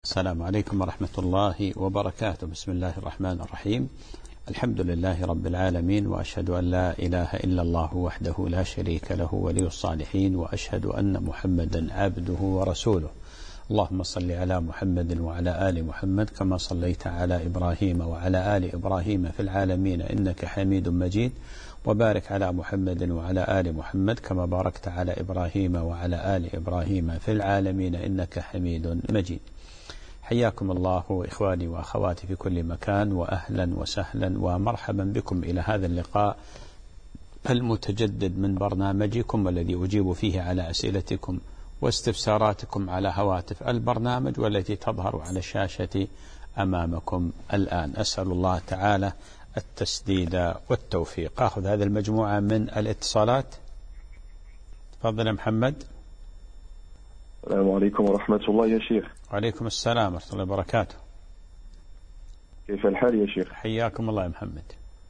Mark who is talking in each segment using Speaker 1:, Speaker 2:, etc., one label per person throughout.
Speaker 1: السلام عليكم ورحمة الله وبركاته. بسم الله الرحمن الرحيم. الحمد لله رب العالمين، وأشهد أن لا إله إلا الله وحده لا شريك له ولي الصالحين، وأشهد أن محمدا عبده ورسوله. اللهم صل على محمد وعلى آل محمد كما صليت على إبراهيم وعلى آل إبراهيم في العالمين إنك حميد مجيد، وبارك على محمد وعلى آل محمد كما باركت على إبراهيم وعلى آل إبراهيم في العالمين إنك حميد مجيد. حياكم الله إخواني وأخواتي في كل مكان، وأهلا وسهلا ومرحبا بكم إلى هذا اللقاء المتجدد من برنامجكم، والذي أجيب فيه على أسئلتكم واستفساراتكم على هواتف البرنامج والتي تظهر على الشاشة أمامكم الآن. أسأل الله تعالى التسديد والتوفيق. أخذ هذه المجموعة من الاتصالات. تفضل يا محمد.
Speaker 2: السلام عليكم ورحمة الله يا شيخ.
Speaker 1: وعليكم السلام ورحمة الله وبركاته.
Speaker 2: كيف الحال يا شيخ؟
Speaker 1: حياكم الله يا محمد.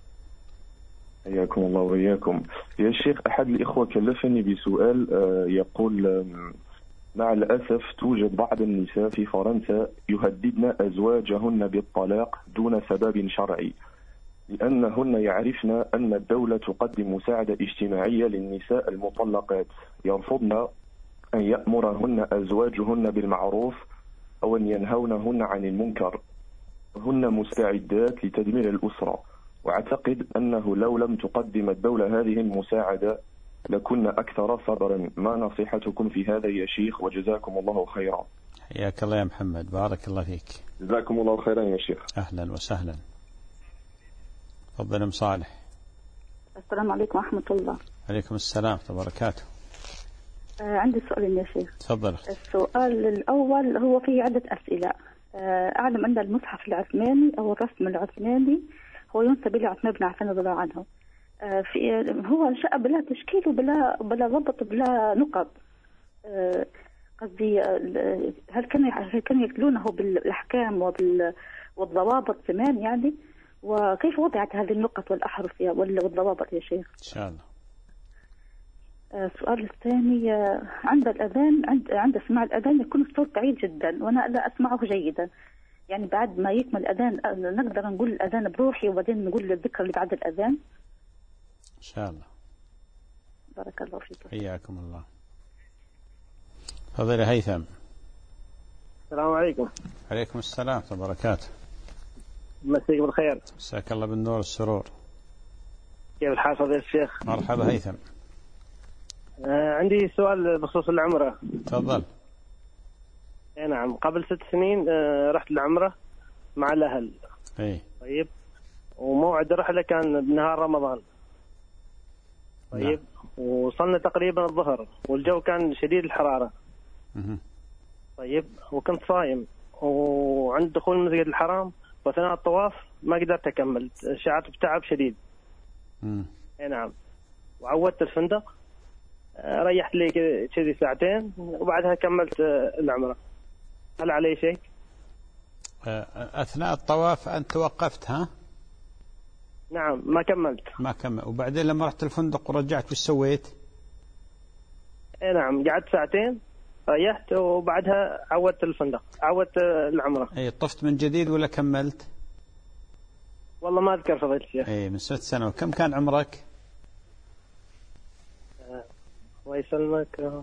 Speaker 2: حياكم الله وإياكم يا شيخ. أحد الإخوة كلفني بسؤال يقول: مع الأسف توجد بعض النساء في فرنسا يهددن أزواجهن بالطلاق دون سبب شرعي، لأنهن يعرفن أن الدولة تقدم مساعدة اجتماعية للنساء المطلقات، يرفضن أن يأمرهن أزواجهن بالمعروف أو أن ينهونهن عن المنكر، هن مستعدات لتدمير الأسرة، وأعتقد أنه لو لم تقدم الدولة هذه المساعدة لكنا أكثر صبرا. ما نصيحتكم في هذا يا شيخ؟ وجزاكم الله خيرا.
Speaker 1: حياك الله يا محمد، بارك الله فيك.
Speaker 2: جزاكم الله خيرا يا شيخ.
Speaker 1: أهلا وسهلا. تفضل أم صالح.
Speaker 3: السلام عليكم ورحمة الله.
Speaker 1: عليكم السلام وبركاته.
Speaker 3: عندي سؤال يا شيخ.
Speaker 1: تفضل.
Speaker 3: السؤال الأول هو فيه عدة أسئلة. أعلم أن المصحف العثماني أو الرسم العثماني هو ينسب إلى عثمان بن عفان رضي الله عنه. هو انشأ بلا تشكيل وبلا ضبط بلا نقط. قصدي هل كانوا يتلونه بالأحكام والضوابط زمان يعني؟ وكيف وضعت هذه النقط والأحرف والضوابط يا شيخ؟
Speaker 1: إن شاء الله.
Speaker 3: السؤال الثاني: عند الأذان عند سماع الأذان يكون الصوت بعيد جدا وأنا لا أسمعه جيدا، يعني بعد ما يكمل الأذان نقدر نقول الأذان بروحي وبعدين نقول الذكر اللي بعد الأذان
Speaker 1: إن شاء الله.
Speaker 3: بارك الله فيك.
Speaker 1: حياكم الله. تفضل يا هيثم.
Speaker 4: السلام عليكم.
Speaker 1: عليكم السلام وبركاته.
Speaker 4: مساك بالخير.
Speaker 1: مساك الله بالنور والسرور.
Speaker 4: كيف الحال فضيلة الشيخ؟
Speaker 1: مرحبا هيثم.
Speaker 4: عندي سؤال بخصوص العمرة.
Speaker 1: تفضل.
Speaker 4: نعم، قبل 6 سنين رحت العمرة مع الأهل. طيب، وموعد الرحلة كان بنهار رمضان. طيب. نعم. وصلنا تقريبا الظهر والجو كان شديد الحرارة. طيب، وكنت صايم، وعند دخول المسجد الحرام وأثناء الطواف ما قدرت أكمل، شعرت بتعب شديد. نعم، وعودت الفندق، ريحت لي كذي ساعتين وبعدها كملت العمرة. هل علي شيء؟
Speaker 1: أثناء الطواف أنت توقفت ها؟
Speaker 4: نعم، ما كملت.
Speaker 1: ما كمل. وبعدين لما رحت الفندق ورجعت وش سويت؟
Speaker 4: نعم، قعدت ساعتين، ريحت وبعدها عودت الفندق، عودت العمرة.
Speaker 1: طفت من جديد ولا كملت؟
Speaker 4: والله ما أذكر فضيلة الشيخ.
Speaker 1: من 6 سنوات. كم كان عمرك؟
Speaker 4: الله يسلمك.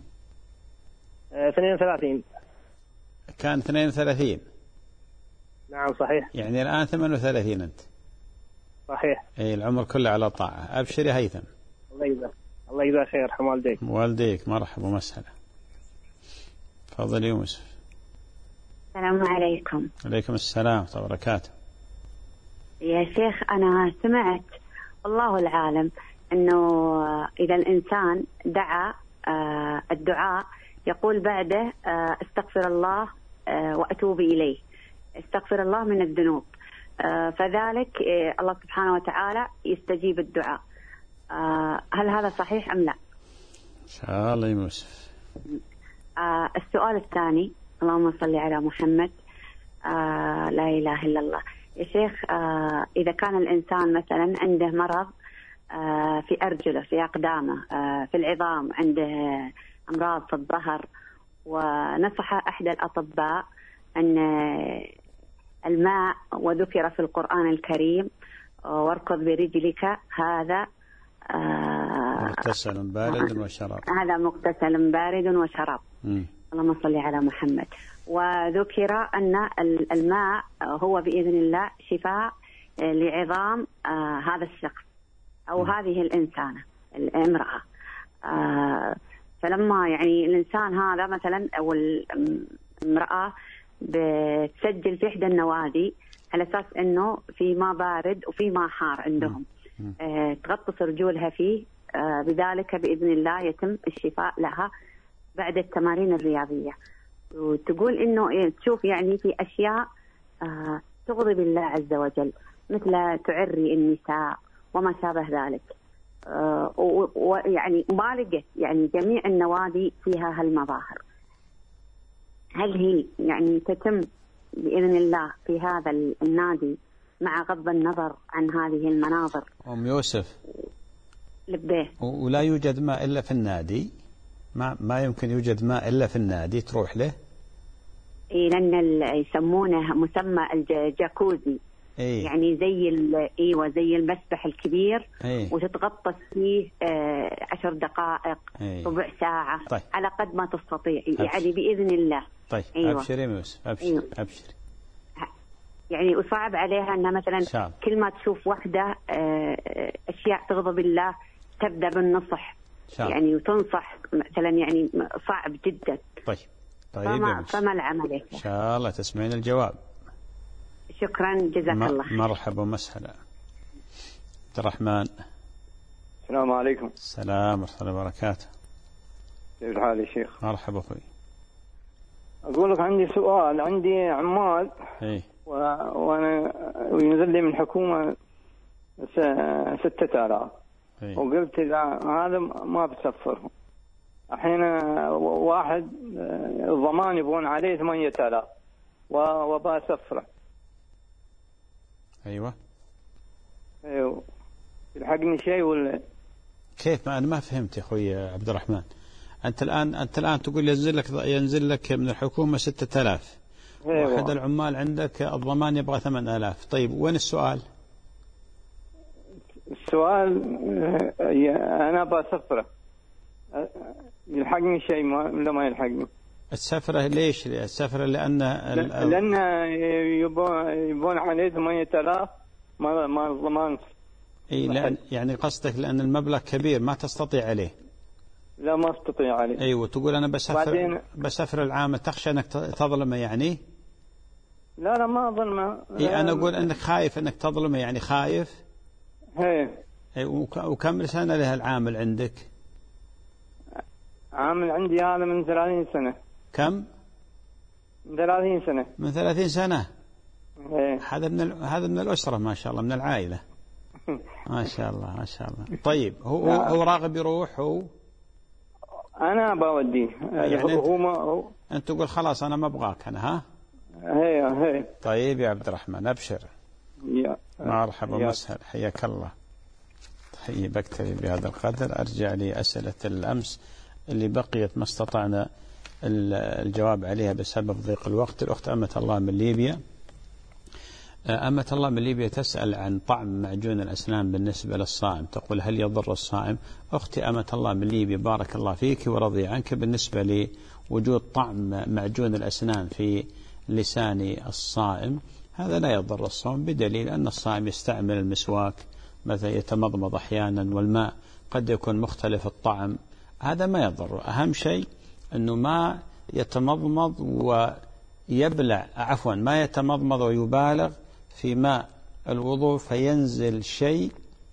Speaker 4: 32.
Speaker 1: كان 32.
Speaker 4: نعم صحيح.
Speaker 1: يعني الآن 38 أنت.
Speaker 4: صحيح.
Speaker 1: العمر كله على طاعة. أبشر يا هيثم.
Speaker 4: الله يجزاك خير. يرحم والديك.
Speaker 1: والديك مرحبا ومسهلا. تفضل يوسف.
Speaker 5: السلام عليكم.
Speaker 1: عليكم السلام ورحمة الله وبركاته.
Speaker 5: يا شيخ، أنا سمعت والله العالم أنه إذا الإنسان دعا الدعاء يقول بعده استغفر الله وأتوب إليه، استغفر الله من الذنوب، فذلك الله سبحانه وتعالى يستجيب الدعاء. هل هذا صحيح أم لا؟
Speaker 1: إن شاء الله يوسف.
Speaker 5: السؤال الثاني: اللهم صل على محمد. لا إله إلا الله. يا شيخ، إذا كان الإنسان مثلا عنده مرض في أرجله، في أقدامه، في العظام، عنده أمراض في الظهر، ونصح أحد الأطباء أن الماء وذكر في القرآن الكريم واركض برجلك، هذا
Speaker 1: مغتسل بارد وشراب.
Speaker 5: هذا مغتسل بارد وشراب. اللهم صل على محمد. وذكر أن الماء هو بإذن الله شفاء لعظام هذا الشخص أو هذه الإنسانة الامرأة. فلما يعني الإنسان هذا مثلا أو الامرأة بتسجل في إحدى النوادي على أساس أنه في ماء بارد وفي ماء حار عندهم، تغطس رجولها فيه، بذلك بإذن الله يتم الشفاء لها بعد التمارين الرياضية. وتقول إنه تشوف يعني في أشياء تغضب الله عز وجل، مثل تعري النساء وما شابه ذلك. ويعني ما لقيت يعني جميع النوادي فيها هالمظاهر. هل هي يعني تتم بإذن الله في هذا النادي مع غض النظر عن هذه المناظر؟
Speaker 1: أم يوسف،
Speaker 5: لبيه.
Speaker 1: ولا يوجد ماء إلا في النادي؟ ما يمكن يوجد ماء إلا في النادي تروح له؟
Speaker 5: إيه، لأن يسمونه مسمى الجاكوزي. إيه؟ يعني زي المسبح الكبير. إيه؟ وتتغطس فيه 10 دقائق. إيه؟ ربع ساعة. طيب. على قد ما تستطيع يعني بإذن الله.
Speaker 1: طيب. أيوة. أبشري يا يوسف، أبشري. أيوة. أبشري.
Speaker 5: يعني وصعب عليها أنها مثلا كل ما تشوف واحدة أشياء تغضب الله تبدأ بالنصح. يعني وتنصح مثلا، يعني صعب جدا.
Speaker 1: طيب
Speaker 5: فما العمل؟
Speaker 1: إن شاء الله تسمعين الجواب.
Speaker 5: شكرا، جزاك الله.
Speaker 1: مرحبا ومسهلا. عبد الرحمن.
Speaker 6: السلام عليكم.
Speaker 1: السلام ورحمة الله وبركاته.
Speaker 6: كيف الحال يا شيخ؟
Speaker 1: مرحبا أخوي.
Speaker 6: أقول لك عندي سؤال. عندي عمال وأنا وينزل لي من الحكومة 6000. وقلت إذا هذا ما بسفر. الحين واحد الضمان يبغون عليه 8000 وبسفره.
Speaker 1: أيوة.
Speaker 6: يلحقني شيء ولا
Speaker 1: كيف؟ أنا ما فهمت يا أخوي عبد الرحمن. أنت الآن تقول ينزل لك من الحكومة 6000. واحد العمال عندك الضمان يبغى 8000. طيب وين السؤال؟
Speaker 6: السؤال أنا بسفره، يلحقني شيء ولا ما يلحقني؟
Speaker 1: السفرة ليش؟ السفرة لأن
Speaker 6: يبون عليه 8000 ما ضمان.
Speaker 1: اي لأن يعني قصدك لأن المبلغ كبير ما تستطيع عليه.
Speaker 6: لا ما استطيع عليه.
Speaker 1: ايوه، تقول أنا بسفر العام، تخشى أنك تظلمه يعني؟
Speaker 6: لا ما ظلمه.
Speaker 1: اي أنا أقول أنك خايف أنك تظلمه، يعني خايف. وكم سنة له العامل عندك؟
Speaker 6: عامل عندي هذا من 30 سنة.
Speaker 1: كم؟
Speaker 6: من 30 سنة.
Speaker 1: من 30 سنة. هذا من الأسرة ما شاء الله، من العائلة. ما شاء الله ما شاء الله. طيب هو راغب يروح؟ هو
Speaker 6: أنا بوديه
Speaker 1: يعني أنت تقول خلاص أنا ما أبغاك أنا. ها
Speaker 6: هي.
Speaker 1: طيب يا عبد الرحمن أبشر. مرحبا ومسهلا، حياك الله. طيب بكتفي بهذا القدر. أرجع لي أسئلة الأمس اللي بقيت ما استطعنا الجواب عليها بسبب ضيق الوقت. الأخت أمة الله من ليبيا. أمة الله من ليبيا تسأل عن طعم معجون الأسنان بالنسبة للصائم، تقول هل يضر الصائم؟ أختي أمة الله من ليبيا بارك الله فيك ورضي عنك، بالنسبة لوجود طعم معجون الأسنان في لسان الصائم هذا لا يضر الصوم، بدليل أن الصائم يستعمل المسواك مثلا، يتمضمض أحيانا، والماء قد يكون مختلف الطعم، هذا ما يضر. أهم شيء أنه ما يتمضمض ويبلع، عفوا ما يتمضمض ويبالغ في ماء الوضوء فينزل شيء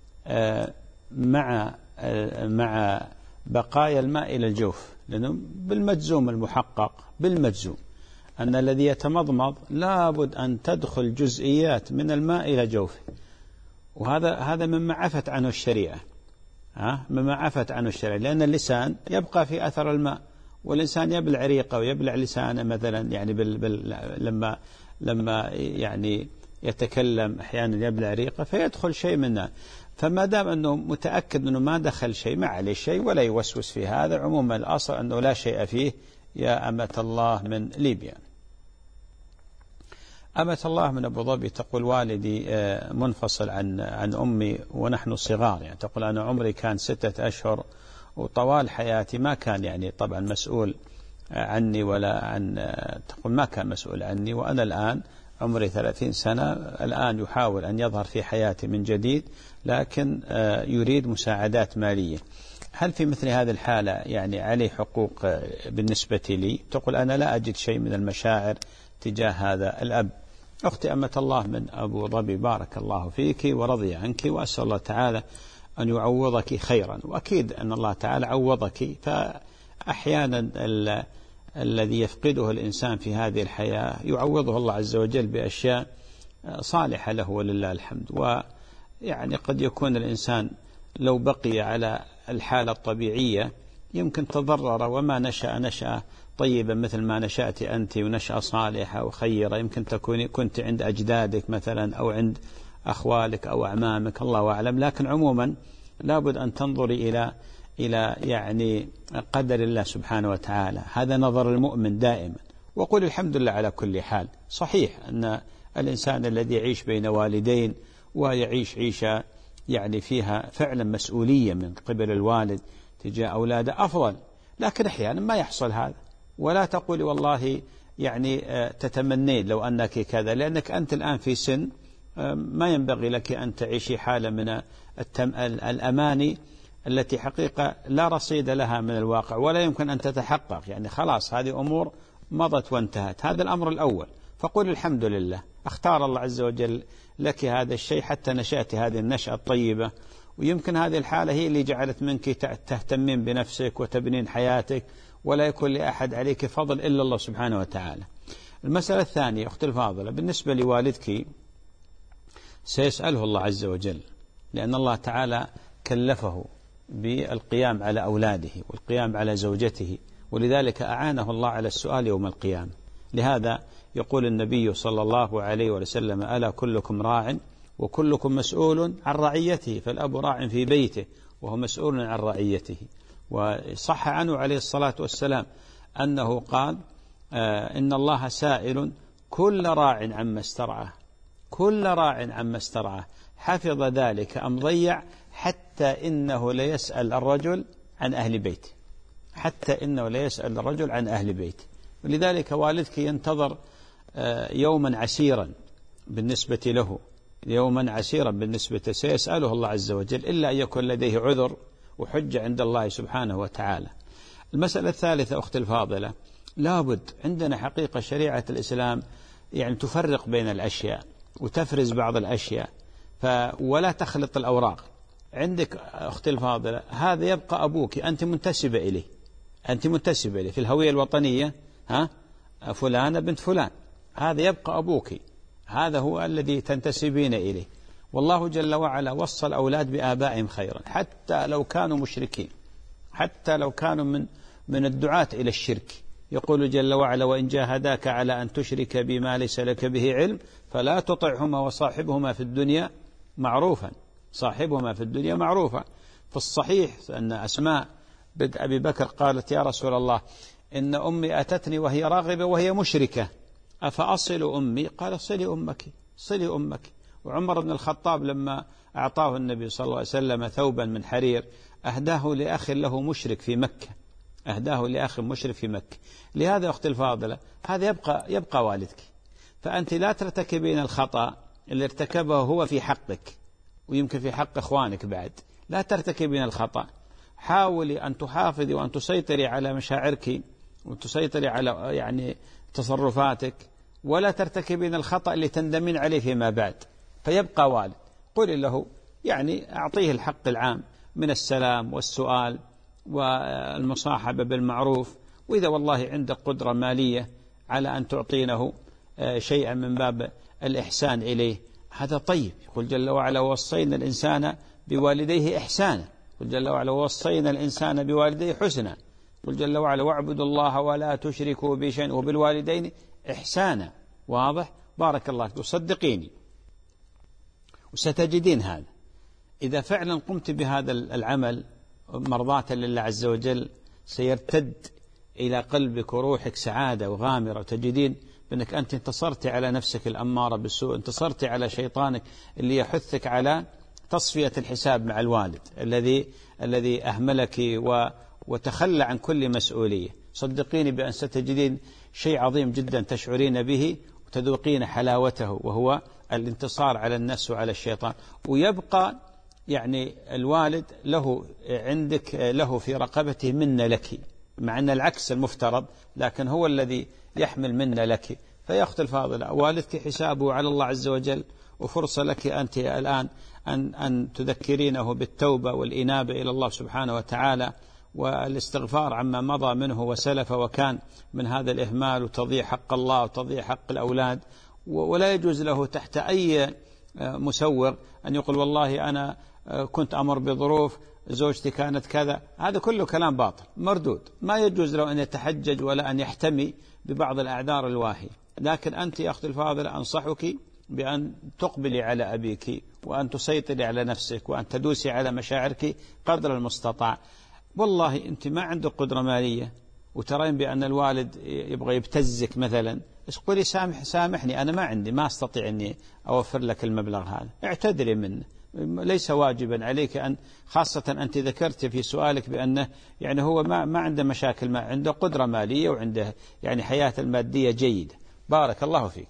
Speaker 1: مع بقايا الماء إلى الجوف، لأنه بالمجزوم المحقق بالمجزوم أن الذي يتمضمض لابد أن تدخل جزئيات من الماء إلى جوفه، وهذا مما عفت عنه الشريعة. مما عفت عنه الشريعة، لأن اللسان يبقى في أثر الماء، والإنسان يبلع ريقه ويبلع لسانه مثلا، يعني لما يعني يتكلم أحيانا يبلع ريقه فيدخل شيء منه، فما دام أنه متأكد أنه ما دخل شيء ما عليه شيء ولا يوسوس في هذا. عموما الأصل أنه لا شيء فيه. يا أمة الله من ليبيا. أمة الله من أبو ظبي تقول والدي منفصل عن أمي ونحن صغار، يعني تقول أنا عمري كان 6 أشهر وطوال حياتي ما كان يعني طبعا مسؤول عني ولا عن، تقول ما كان مسؤول عني، وأنا الآن عمري 30 سنة، الآن يحاول أن يظهر في حياتي من جديد لكن يريد مساعدات مالية. هل في مثل هذه الحالة يعني عليه حقوق بالنسبة لي؟ تقول أنا لا أجد شيء من المشاعر تجاه هذا الأب. أختي أمة الله من أبو ظبي، بارك الله فيك ورضي عنك، وأسأل الله تعالى أن يعوضك خيرا، وأكيد أن الله تعالى عوضك. فأحيانا الذي يفقده الإنسان في هذه الحياة يعوضه الله عز وجل بأشياء صالحة له ولله الحمد. ويعني قد يكون الإنسان لو بقي على الحالة الطبيعية يمكن تضرر وما نشأ طيبا مثل ما نشأت أنت، ونشأة صالحة وخيرة، يمكن تكوني كنت عند أجدادك مثلا أو عند أخوالك أو أعمامك، الله أعلم. لكن عموما لابد أن تنظري إلى يعني قدر الله سبحانه وتعالى، هذا نظر المؤمن دائما. وقل الحمد لله على كل حال. صحيح أن الإنسان الذي يعيش بين والدين ويعيش عيشة يعني فيها فعلا مسؤولية من قبل الوالد تجاه أولاده أفضل، لكن أحيانا ما يحصل هذا. ولا تقولي والله يعني تتمنين لو أنك كذا، لأنك أنت الآن في سن ما ينبغي لك أن تعيشي حالة من الأماني التي حقيقة لا رصيد لها من الواقع ولا يمكن أن تتحقق. يعني خلاص هذه أمور مضت وانتهت. هذا الأمر الأول. فقل الحمد لله، اختار الله عز وجل لك هذا الشيء حتى نشأت هذه النشأة الطيبة، ويمكن هذه الحالة هي اللي جعلت منك تهتمين بنفسك وتبنين حياتك، ولا يكون لأحد عليك فضل إلا الله سبحانه وتعالى. المسألة الثانية أختي الفاضلة، بالنسبة لوالدك سيسأله الله عز وجل، لأن الله تعالى كلفه بالقيام على أولاده والقيام على زوجته، ولذلك أعانه الله على السؤال يوم القيامة. لهذا يقول النبي صلى الله عليه وسلم: ألا كلكم راع وكلكم مسؤول عن رعيته، فالأب راع في بيته وهو مسؤول عن رعيته. وصح عنه عليه الصلاة والسلام أنه قال: إن الله سائل كل راع عما استرعاه، كل راع عما استرعاه، حفظ ذلك أم ضيع، حتى إنه ليسأل الرجل عن أهل بيته، حتى إنه ليسأل الرجل عن أهل بيته. ولذلك والدك ينتظر يوما عسيرا بالنسبة له، يوما عسيرا بالنسبة، سيسأله الله عز وجل إلا أن يكون لديه عذر وحجة عند الله سبحانه وتعالى. المسألة الثالثة أختي الفاضلة، لابد عندنا حقيقة شريعة الإسلام يعني تفرق بين الأشياء وتفرز بعض الأشياء، ولا تخلط الأوراق. عندك أختي الفاضلة هذا يبقى أبوك، أنت منتسبة إليه، أنت منتسبة إليه في الهوية الوطنية، فلانة بنت فلان، هذا يبقى أبوك، هذا هو الذي تنتسبين إليه. والله جل وعلا وصى الأولاد بآبائهم خيرا حتى لو كانوا مشركين، حتى لو كانوا من الدعاة إلى الشرك. يقول جل وعلا: وإن جاهداك على أن تشرك بما ليس لك به علم فلا تطعهما وصاحبهما في الدنيا معروفا، صاحبهما في الدنيا معروفا. في الصحيح أن أسماء بنت أبي بكر قالت: يا رسول الله، إن أمي أتتني وهي راغبة وهي مشركة، أفأصل أمي؟ قال: صلي أمك، صلي أمك. وعمر بن الخطاب لما أعطاه النبي صلى الله عليه وسلم ثوبا من حرير أهداه لأخ له مشرك في مكة، أهداه لأخ مشرك في مكة. لهذا أختي الفاضلة هذا يبقى والدك، فأنت لا ترتكبين الخطأ اللي ارتكبه هو في حقك ويمكن في حق إخوانك بعد، لا ترتكبين الخطأ. حاولي أن تحافظي وأن تسيطري على مشاعرك وتسيطري على يعني تصرفاتك، ولا ترتكبين الخطأ اللي تندمين عليه فيما بعد. فيبقى والد، قل له يعني أعطيه الحق العام من السلام والسؤال والمصاحبة بالمعروف، وإذا والله عندك قدرة مالية على أن تعطينه شيئا من باب الإحسان إليه هذا طيب. يقول جل وعلا: ووصينا الإنسان بوالديه إحسانا، يقول جل وعلا: ووصينا الإنسان بوالديه حسنا، يقول جل وعلا: واعبدوا الله ولا تشركوا به شيئا وبالوالدين إحسانا. واضح؟ بارك الله فيك. وصدقيني وستجدين هذا إذا فعلا قمت بهذا العمل مرضاة لله عز وجل سيرتد إلى قلبك وروحك سعادة وغامرة، وتجدين بأنك أنت انتصرت على نفسك الأمارة بالسوء، انتصرت على شيطانك اللي يحثك على تصفية الحساب مع الوالد الذي أهملك وتخلى عن كل مسؤولية. صدقيني بأن ستجدين شيء عظيم جدا تشعرين به وتذوقين حلاوته، وهو الانتصار على النفس وعلى الشيطان. ويبقى يعني الوالد له عندك له في رقبته منة لك، مع أن العكس المفترض، لكن هو الذي يحمل منة لك. فيا أختي الفاضلة، والدك حسابه على الله عز وجل، وفرصة لك أنت الآن أن تذكرينه بالتوبة والإنابة إلى الله سبحانه وتعالى، والاستغفار عما مضى منه وسلف وكان من هذا الإهمال وتضييع حق الله وتضييع حق الأولاد. ولا يجوز له تحت أي مسوغ أن يقول والله أنا كنت أمر بظروف، زوجتي كانت كذا. هذا كله كلام باطل مردود. ما يجوز له أن يتحجج ولا أن يحتمي ببعض الأعذار الواهية. لكن أنت يا أختي الفاضلة أنصحك بأن تقبلي على أبيك، وأن تسيطري على نفسك، وأن تدوسي على مشاعرك قدر المستطاع. والله أنت ما عندك قدرة مالية وترين بأن الوالد يبغى يبتزك مثلا، قولي سامحني أنا ما عندي، ما أستطيع أني أوفر لك المبلغ هذا، اعتذري منه. ليس واجبا عليك أن، خاصة أنت ذكرت في سؤالك بأنه يعني هو ما عنده مشاكل، ما عنده قدرة مالية وعنده يعني حياة المادية جيدة. بارك الله فيك.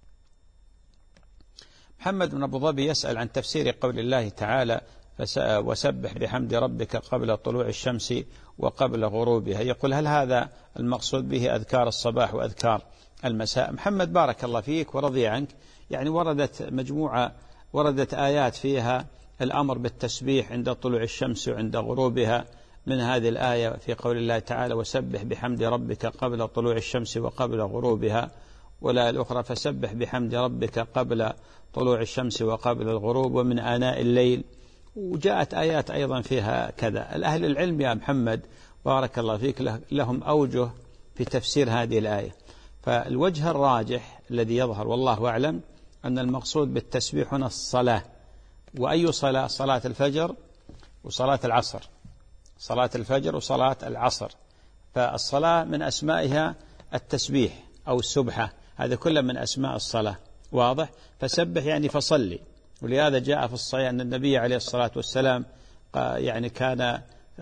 Speaker 1: محمد بن أبو ظبي يسأل عن تفسير قول الله تعالى وسبح بحمد ربك قبل طلوع الشمس وقبل غروبها. يقول هل هذا المقصود به أذكار الصباح وأذكار المساء؟ محمد بارك الله فيك ورضي عنك، يعني وردت آيات فيها الأمر بالتسبيح عند طلوع الشمس وعند غروبها. من هذه الآية في قول الله تعالى وسبح بحمد ربك قبل طلوع الشمس وقبل غروبها، ولا الأخرى فسبح بحمد ربك قبل طلوع الشمس وقبل الغروب ومن آناء الليل. وجاءت آيات أيضا فيها كذا. الأهل العلم يا محمد بارك الله فيك لهم أوجه في تفسير هذه الآية. فالوجه الراجح الذي يظهر والله أعلم أن المقصود بالتسبيح هنا الصلاة. وأي صلاة؟ صلاة الفجر وصلاة العصر، صلاة الفجر وصلاة العصر. فالصلاة من أسمائها التسبيح أو السبحة، هذا كله من أسماء الصلاة. واضح؟ فسبح يعني فصلي. ولهذا جاء في الصحيح أن النبي عليه الصلاة والسلام يعني كان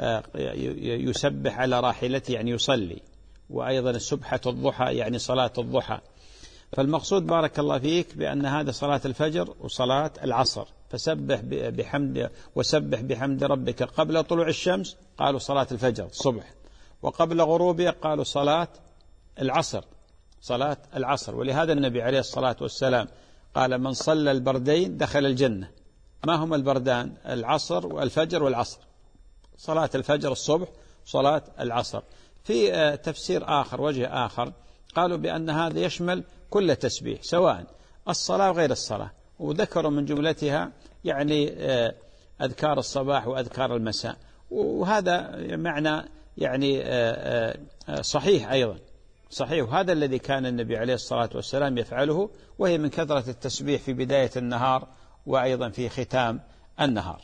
Speaker 1: يسبح على راحلته يعني يصلي. وأيضا السبحة الضحى يعني صلاة الضحى. فالمقصود بارك الله فيك بأن هذا صلاة الفجر وصلاة العصر. فسبح بحمد وسبح بحمد ربك قبل طلوع الشمس، قالوا صلاة الفجر الصبح، وقبل غروبها قالوا صلاة العصر، صلاة العصر. ولهذا النبي عليه الصلاة والسلام قال من صلى البردين دخل الجنة. ما هم البردان؟ العصر والفجر والعصر، صلاة الفجر الصبح صلاة العصر. في تفسير آخر وجه آخر قالوا بأن هذا يشمل كل تسبيح سواء الصلاة وغير الصلاة، وذكروا من جملتها يعني أذكار الصباح وأذكار المساء. وهذا معنى يعني صحيح أيضا صحيح. وهذا الذي كان النبي عليه الصلاة والسلام يفعله، وهي من كثرة التسبيح في بداية النهار وأيضا في ختام النهار.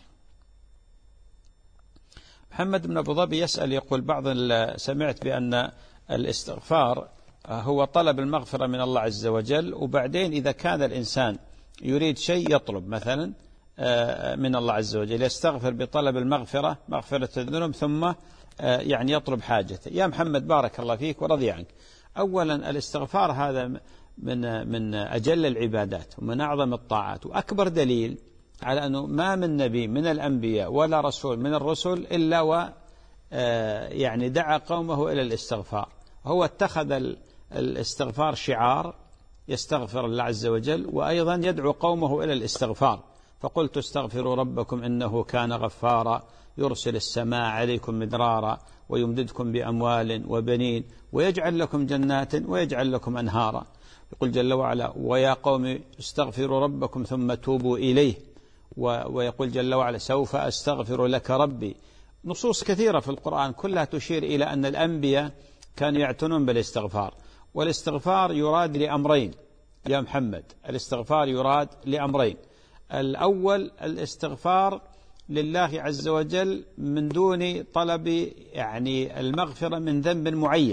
Speaker 1: محمد بن أبو ظبي يسأل يقول سمعت بأن الاستغفار هو طلب المغفرة من الله عز وجل، وبعدين إذا كان الإنسان يريد شيء يطلب مثلا من الله عز وجل يستغفر بطلب المغفرة، مغفرة الذنوب، ثم يعني يطلب حاجته. يا محمد بارك الله فيك ورضي عنك، أولا الاستغفار هذا من أجل العبادات ومن أعظم الطاعات، وأكبر دليل على أنه ما من نبي من الأنبياء ولا رسول من الرسل إلا يعني دعا قومه إلى الاستغفار. هو اتخذ الاستغفار شعار يستغفر الله عز وجل، وأيضا يدعو قومه إلى الاستغفار. فقلت استغفروا ربكم إنه كان غفارا يرسل السماء عليكم مدرارا ويمددكم بأموال وبنين ويجعل لكم جنات ويجعل لكم أنهارا. يقول جل وعلا ويا قوم استغفروا ربكم ثم توبوا إليه. ويقول جل وعلا سوف أستغفر لك ربي. نصوص كثيرة في القرآن كلها تشير إلى أن الأنبياء كانوا يعتنون بالاستغفار. والاستغفار يراد لأمرين يا محمد، الاستغفار يراد لأمرين. الأول الاستغفار لله عز وجل من دون طلب يعني المغفرة من ذنب معين،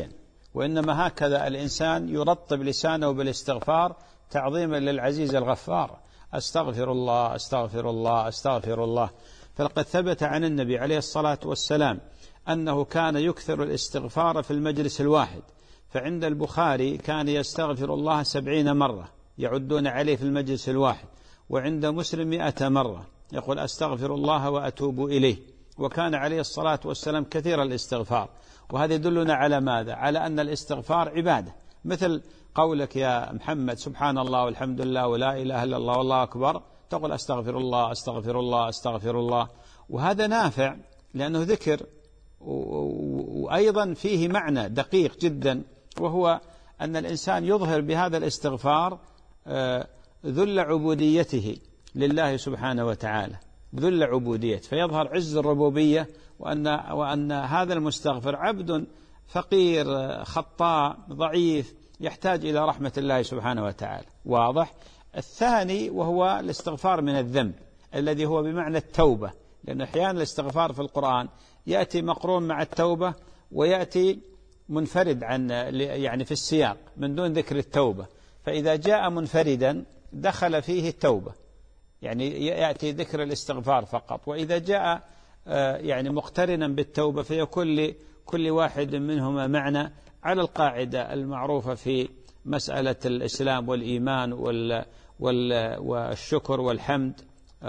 Speaker 1: وإنما هكذا الإنسان يرطب لسانه بالاستغفار تعظيما للعزيز الغفار. أستغفر الله أستغفر الله أستغفر الله. فلقد ثبت عن النبي عليه الصلاة والسلام أنه كان يكثر الاستغفار في المجلس الواحد، فعند البخاري كان يستغفر الله 70 مرة يعدون عليه في المجلس الواحد، وعند مسلم 100 مرة يقول أستغفر الله وأتوب إليه. وكان عليه الصلاة والسلام كثير الاستغفار. وهذا يدلنا على ماذا؟ على أن الاستغفار عبادة، مثل قولك يا محمد سبحان الله والحمد لله ولا إله إلا الله والله أكبر، تقول أستغفر الله أستغفر الله أستغفر الله. وهذا نافع لأنه ذكر، وأيضا فيه معنى دقيق جدا، وهو أن الإنسان يظهر بهذا الاستغفار ذل عبوديته لله سبحانه وتعالى، ذل عبوديته، فيظهر عز الربوبية، وأن هذا المستغفر عبد فقير خطاء ضعيف يحتاج إلى رحمة الله سبحانه وتعالى. واضح؟ الثاني وهو الاستغفار من الذنب الذي هو بمعنى التوبة، لأن أحيانا الاستغفار في القرآن يأتي مقرون مع التوبة، ويأتي منفرد عن يعني في السياق من دون ذكر التوبة. فإذا جاء منفردا دخل فيه التوبة، يعني يأتي ذكر الاستغفار فقط. وإذا جاء يعني مقترنا بالتوبة فيكون لكل واحد منهما معنى، على القاعدة المعروفة في مسألة الإسلام والإيمان والشكر والحمد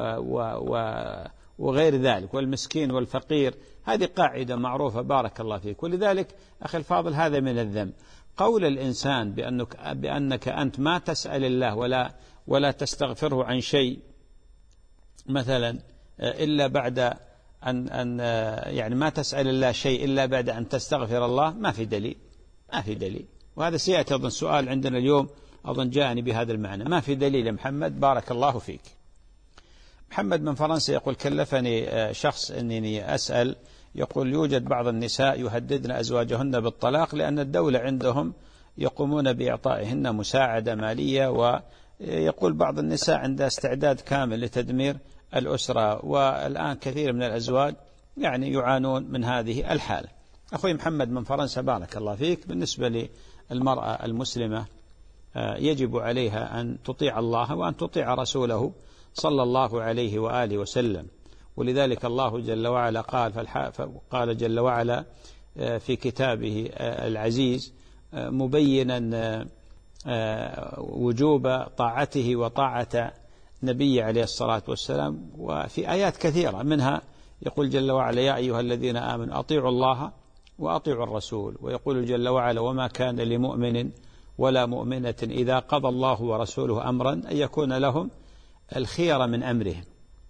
Speaker 1: وغير ذلك، والمسكين والفقير. هذه قاعدة معروفة بارك الله فيك. ولذلك أخي الفاضل هذا من الذنب. قول الإنسان بأنك أنت ما تسأل الله ولا تستغفره عن شيء مثلا إلا بعد أن يعني ما تسأل الله شيء إلا بعد أن تستغفر الله، ما في دليل، ما في دليل. وهذا سيأتي أظن سؤال عندنا اليوم أظن جاءني بهذا المعنى، ما في دليل يا محمد بارك الله فيك. محمد من فرنسا يقول كلفني شخص أنني أسأل، يقول يوجد بعض النساء يهددن أزواجهن بالطلاق لأن الدولة عندهم يقومون بإعطائهن مساعدة مالية، ويقول بعض النساء عندها استعداد كامل لتدمير الأسرة، والآن كثير من الأزواج يعني يعانون من هذه الحالة. أخوي محمد من فرنسا بارك الله فيك، بالنسبة للمرأة المسلمة يجب عليها أن تطيع الله وأن تطيع رسوله صلى الله عليه وآله وسلم. ولذلك الله جل وعلا قال جل وعلا في كتابه العزيز مبينا وجوب طاعته وطاعة نبي عليه الصلاة والسلام، وفي آيات كثيرة منها يقول جل وعلا يا أيها الذين آمنوا أطيعوا الله وأطيعوا الرسول. ويقول جل وعلا وما كان لمؤمن ولا مؤمنة إذا قضى الله ورسوله أمرا أن يكون لهم الخير من أمرهم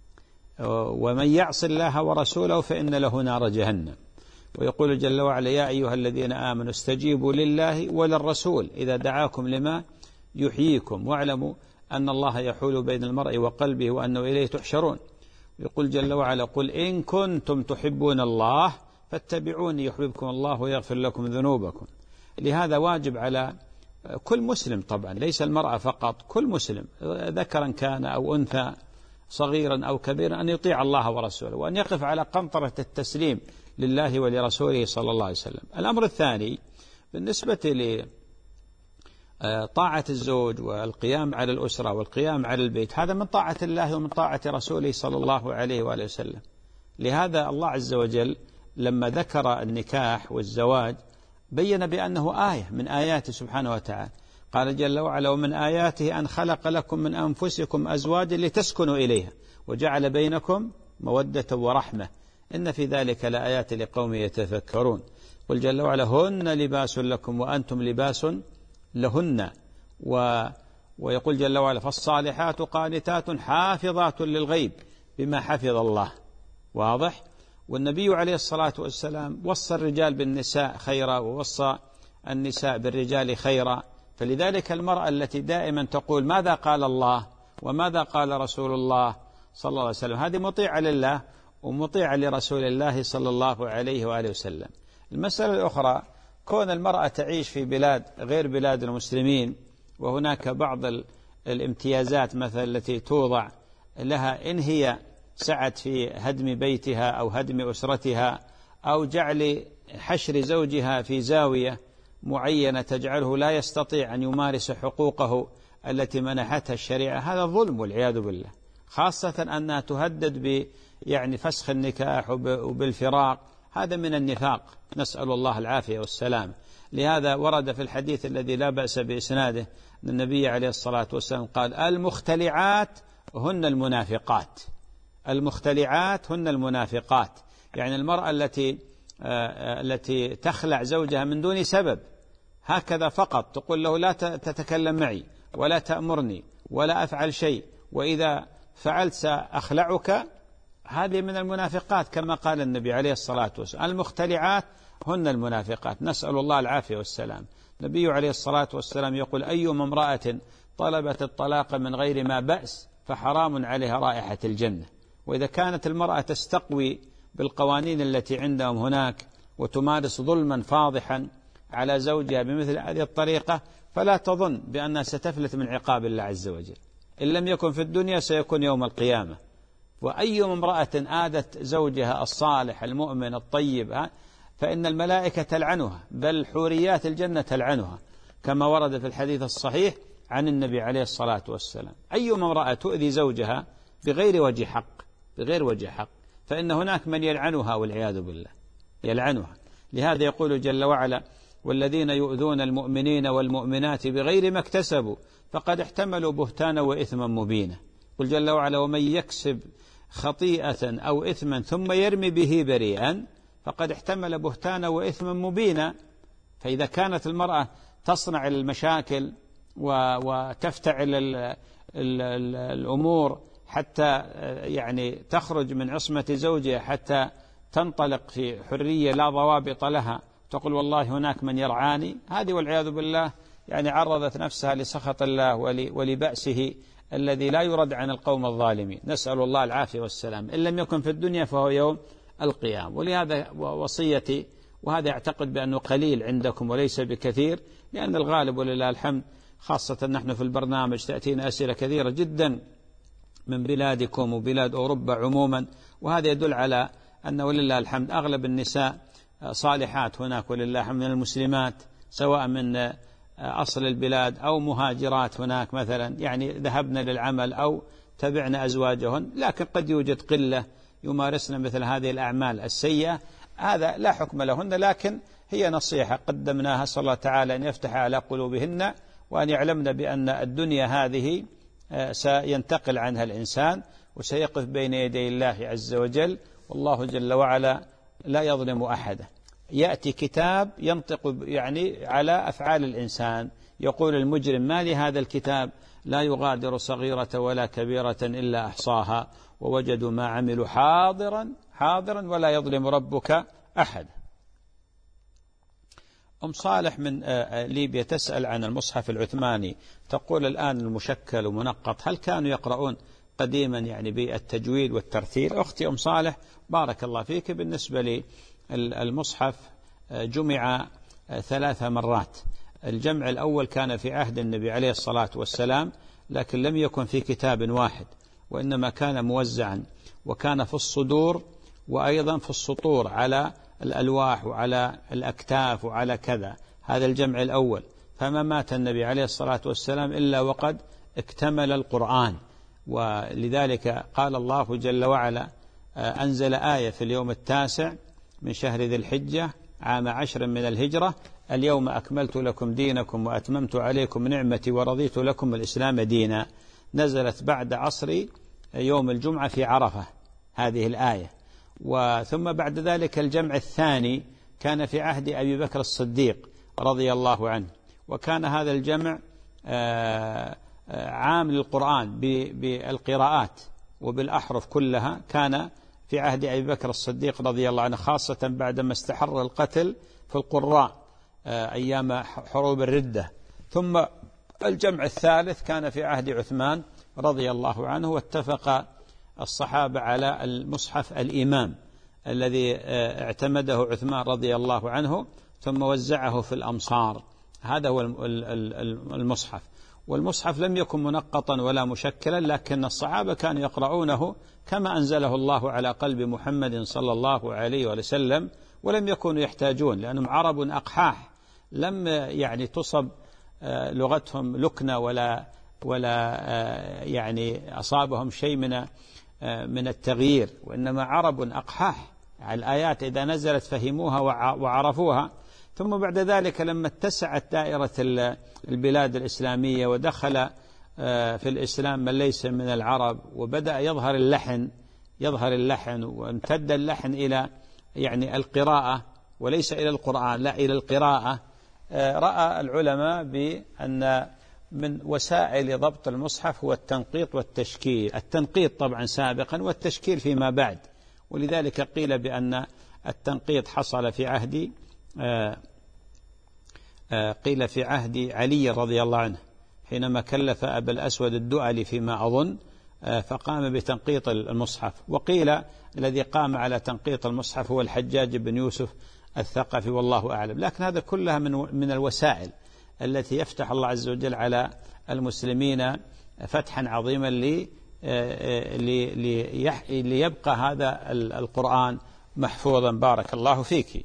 Speaker 1: ومن يعص الله ورسوله فإن له نار جهنم. ويقول جل وعلا يا أيها الذين آمنوا استجيبوا لله وللرسول إذا دعاكم لما يحييكم واعلموا أن الله يحول بين المرء وقلبه وأنه إليه تحشرون. ويقول جل وعلا قل إن كنتم تحبون الله فاتبعوني يحببكم الله ويغفر لكم ذنوبكم. لهذا واجب على كل مسلم طبعا، ليس المرأة فقط، كل مسلم ذكرا كان أو أنثى صغيرا أو كبيرا أن يطيع الله ورسوله، وأن يقف على قنطرة التسليم لله ولرسوله صلى الله عليه وسلم. الأمر الثاني بالنسبة لطاعة الزوج والقيام على الأسرة والقيام على البيت، هذا من طاعة الله ومن طاعة رسوله صلى الله عليه وآله وسلم. لهذا الله عز وجل لما ذكر النكاح والزواج بين بأنه آية من آياته سبحانه وتعالى. قال جل وعلا ومن آياته أن خلق لكم من أنفسكم أزواجا لتسكنوا إليها وجعل بينكم مودة ورحمة إن في ذلك لآيات لقوم يتفكرون. قل جل وعلا هن لباس لكم وأنتم لباس لهن. ويقول جل وعلا فالصالحات قانتات حافظات للغيب بما حفظ الله. واضح؟ والنبي عليه الصلاة والسلام وصى الرجال بالنساء خيرا ووصى النساء بالرجال خيرا. فلذلك المرأة التي دائما تقول ماذا قال الله وماذا قال رسول الله صلى الله عليه وسلم هذه مطيعة لله ومطيعة لرسول الله صلى الله عليه وآله وسلم. المسألة الأخرى كون المرأة تعيش في بلاد غير بلاد المسلمين وهناك بعض الامتيازات مثلا التي توضع لها إن هي سعت في هدم بيتها أو هدم أسرتها أو جعل حشر زوجها في زاوية معينة تجعله لا يستطيع أن يمارس حقوقه التي منحتها الشريعة، هذا ظلم والعياذ بالله، خاصة أنها تهدد يعني فسخ النكاح وبالفراق، هذا من النفاق، نسأل الله العافية والسلام. لهذا ورد في الحديث الذي لا بأس بإسناده أن النبي عليه الصلاة والسلام قال: المختلعات هن المنافقات. المختلعات هن المنافقات، يعني المرأة التي تخلع زوجها من دون سبب، هكذا فقط تقول له لا تتكلم معي ولا تأمرني ولا أفعل شيء، وإذا فعلت سأخلعك، هذه من المنافقات كما قال النبي عليه الصلاة والسلام: المختلعات هن المنافقات، نسأل الله العافية والسلام. النبي عليه الصلاة والسلام يقول: أيما امرأة طلبت الطلاق من غير ما بأس فحرام عليها رائحة الجنة. وإذا كانت المرأة تستقوي بالقوانين التي عندهم هناك وتمارس ظلما فاضحا على زوجها بمثل هذه الطريقة، فلا تظن بأنها ستفلت من عقاب الله عز وجل، إن لم يكن في الدنيا سيكون يوم القيامة. وأي امرأة آذت زوجها الصالح المؤمن الطيب فإن الملائكة تلعنها، بل حوريات الجنة تلعنها، كما ورد في الحديث الصحيح عن النبي عليه الصلاة والسلام. أي امرأة تؤذي زوجها بغير وجه حق فإن هناك من يلعنها والعياذ بالله، يلعنها. لهذا يقول جل وعلا: والذين يؤذون المؤمنين والمؤمنات بغير ما اكتسبوا فقد احتملوا بهتانا وإثما مبينا. قل جل وعلا: ومن يكسب خطيئة أو إثما ثم يرمي به بريئا فقد احتمل بهتانا وإثما مبينا. فإذا كانت المرأة تصنع المشاكل وتفتعل الأمور حتى يعني تخرج من عصمة زوجها، حتى تنطلق في حرية لا ضوابط لها، تقول والله هناك من يرعاني، هذه والعياذ بالله يعني عرضت نفسها لسخط الله ولبأسه الذي لا يرد عن القوم الظالمين، نسأل الله العافية والسلام. إن لم يكن في الدنيا فهو يوم القيامة. ولهذا وصيتي، وهذا أعتقد بأنه قليل عندكم وليس بكثير، لأن الغالب ولله الحمد، خاصة نحن في البرنامج تأتينا أسئلة كثيرة جدا من بلادكم وبلاد أوروبا عموما، وهذا يدل على أن ولله الحمد أغلب النساء صالحات هناك ولله الحمد من المسلمات، سواء من أصل البلاد أو مهاجرات هناك مثلا، يعني ذهبنا للعمل أو تبعنا أزواجهن، لكن قد يوجد قلة يمارسن مثل هذه الأعمال السيئة، هذا لا حكم لهن، لكن هي نصيحة قدمناها، صلى الله تعالى أن يفتح على قلوبهن وأن يعلمن بأن الدنيا هذه سينتقل عنها الإنسان وسيقف بين يدي الله عز وجل، والله جل وعلا لا يظلم أحدا. يأتي كتاب ينطق يعني على أفعال الإنسان، يقول المجرم: ما لهذا الكتاب لا يغادر صغيرة ولا كبيرة إلا أحصاها ووجدوا ما عملوا حاضرا ولا يظلم ربك أحد. أم صالح من ليبيا تسأل عن المصحف العثماني، تقول: الآن المشكل ومنقط، هل كانوا يقرؤون قديما يعني بالتجويد والترتيل؟ أختي أم صالح بارك الله فيك، بالنسبة لي المصحف جمع 3 مرات. الجمع الأول كان في عهد النبي عليه الصلاة والسلام، لكن لم يكن في كتاب واحد، وإنما كان موزعا، وكان في الصدور وأيضا في السطور على الألواح وعلى الأكتاف وعلى كذا، هذا الجمع الأول. فما مات النبي عليه الصلاة والسلام إلا وقد اكتمل القرآن، ولذلك قال الله جل وعلا: أنزل آية في اليوم 9 من شهر ذي الحجة عام 10 من الهجرة: اليوم أكملت لكم دينكم وأتممت عليكم نعمتي ورضيت لكم الإسلام دينا. نزلت بعد عصر يوم الجمعة في عرفة هذه الآية. وثم بعد ذلك الجمع الثاني كان في عهد أبي بكر الصديق رضي الله عنه، وكان هذا الجمع عام للقرآن بالقراءات وبالأحرف كلها، كان في عهد أبي بكر الصديق رضي الله عنه، خاصة بعدما استحر القتل في القراء أيام حروب الردة. ثم الجمع الثالث كان في عهد عثمان رضي الله عنه، واتفق الصحابة على المصحف الإمام الذي اعتمده عثمان رضي الله عنه، ثم وزعه في الأمصار. هذا هو المصحف. والمصحف لم يكن منقطا ولا مشكلا، لكن الصحابة كانوا يقرؤونه كما أنزله الله على قلب محمد صلى الله عليه وسلم، ولم يكونوا يحتاجون، لأنهم عرب أقحاح لم يعني تصب لغتهم لكنة ولا يعني أصابهم شيء من التغيير، وإنما عرب أقحاح. الآيات إذا نزلت فهموها وعرفوها. ثم بعد ذلك لما اتسعت دائرة البلاد الإسلامية ودخل في الإسلام من ليس من العرب، وبدأ يظهر اللحن وامتد اللحن إلى يعني القراءة وليس إلى القرآن، لا إلى القراءة، رأى العلماء بأن من وسائل ضبط المصحف هو التنقيط والتشكيل. التنقيط طبعا سابقا والتشكيل فيما بعد، ولذلك قيل بأن التنقيط حصل في عهد علي رضي الله عنه حينما كلف أبا الأسود الدؤلي فيما أظن، فقام بتنقيط المصحف. وقيل الذي قام على تنقيط المصحف هو الحجاج بن يوسف الثقفي، والله أعلم. لكن هذا كلها من الوسائل التي يفتح الله عز وجل على المسلمين فتحا عظيما ليبقى هذا القرآن محفوظا. بارك الله فيك.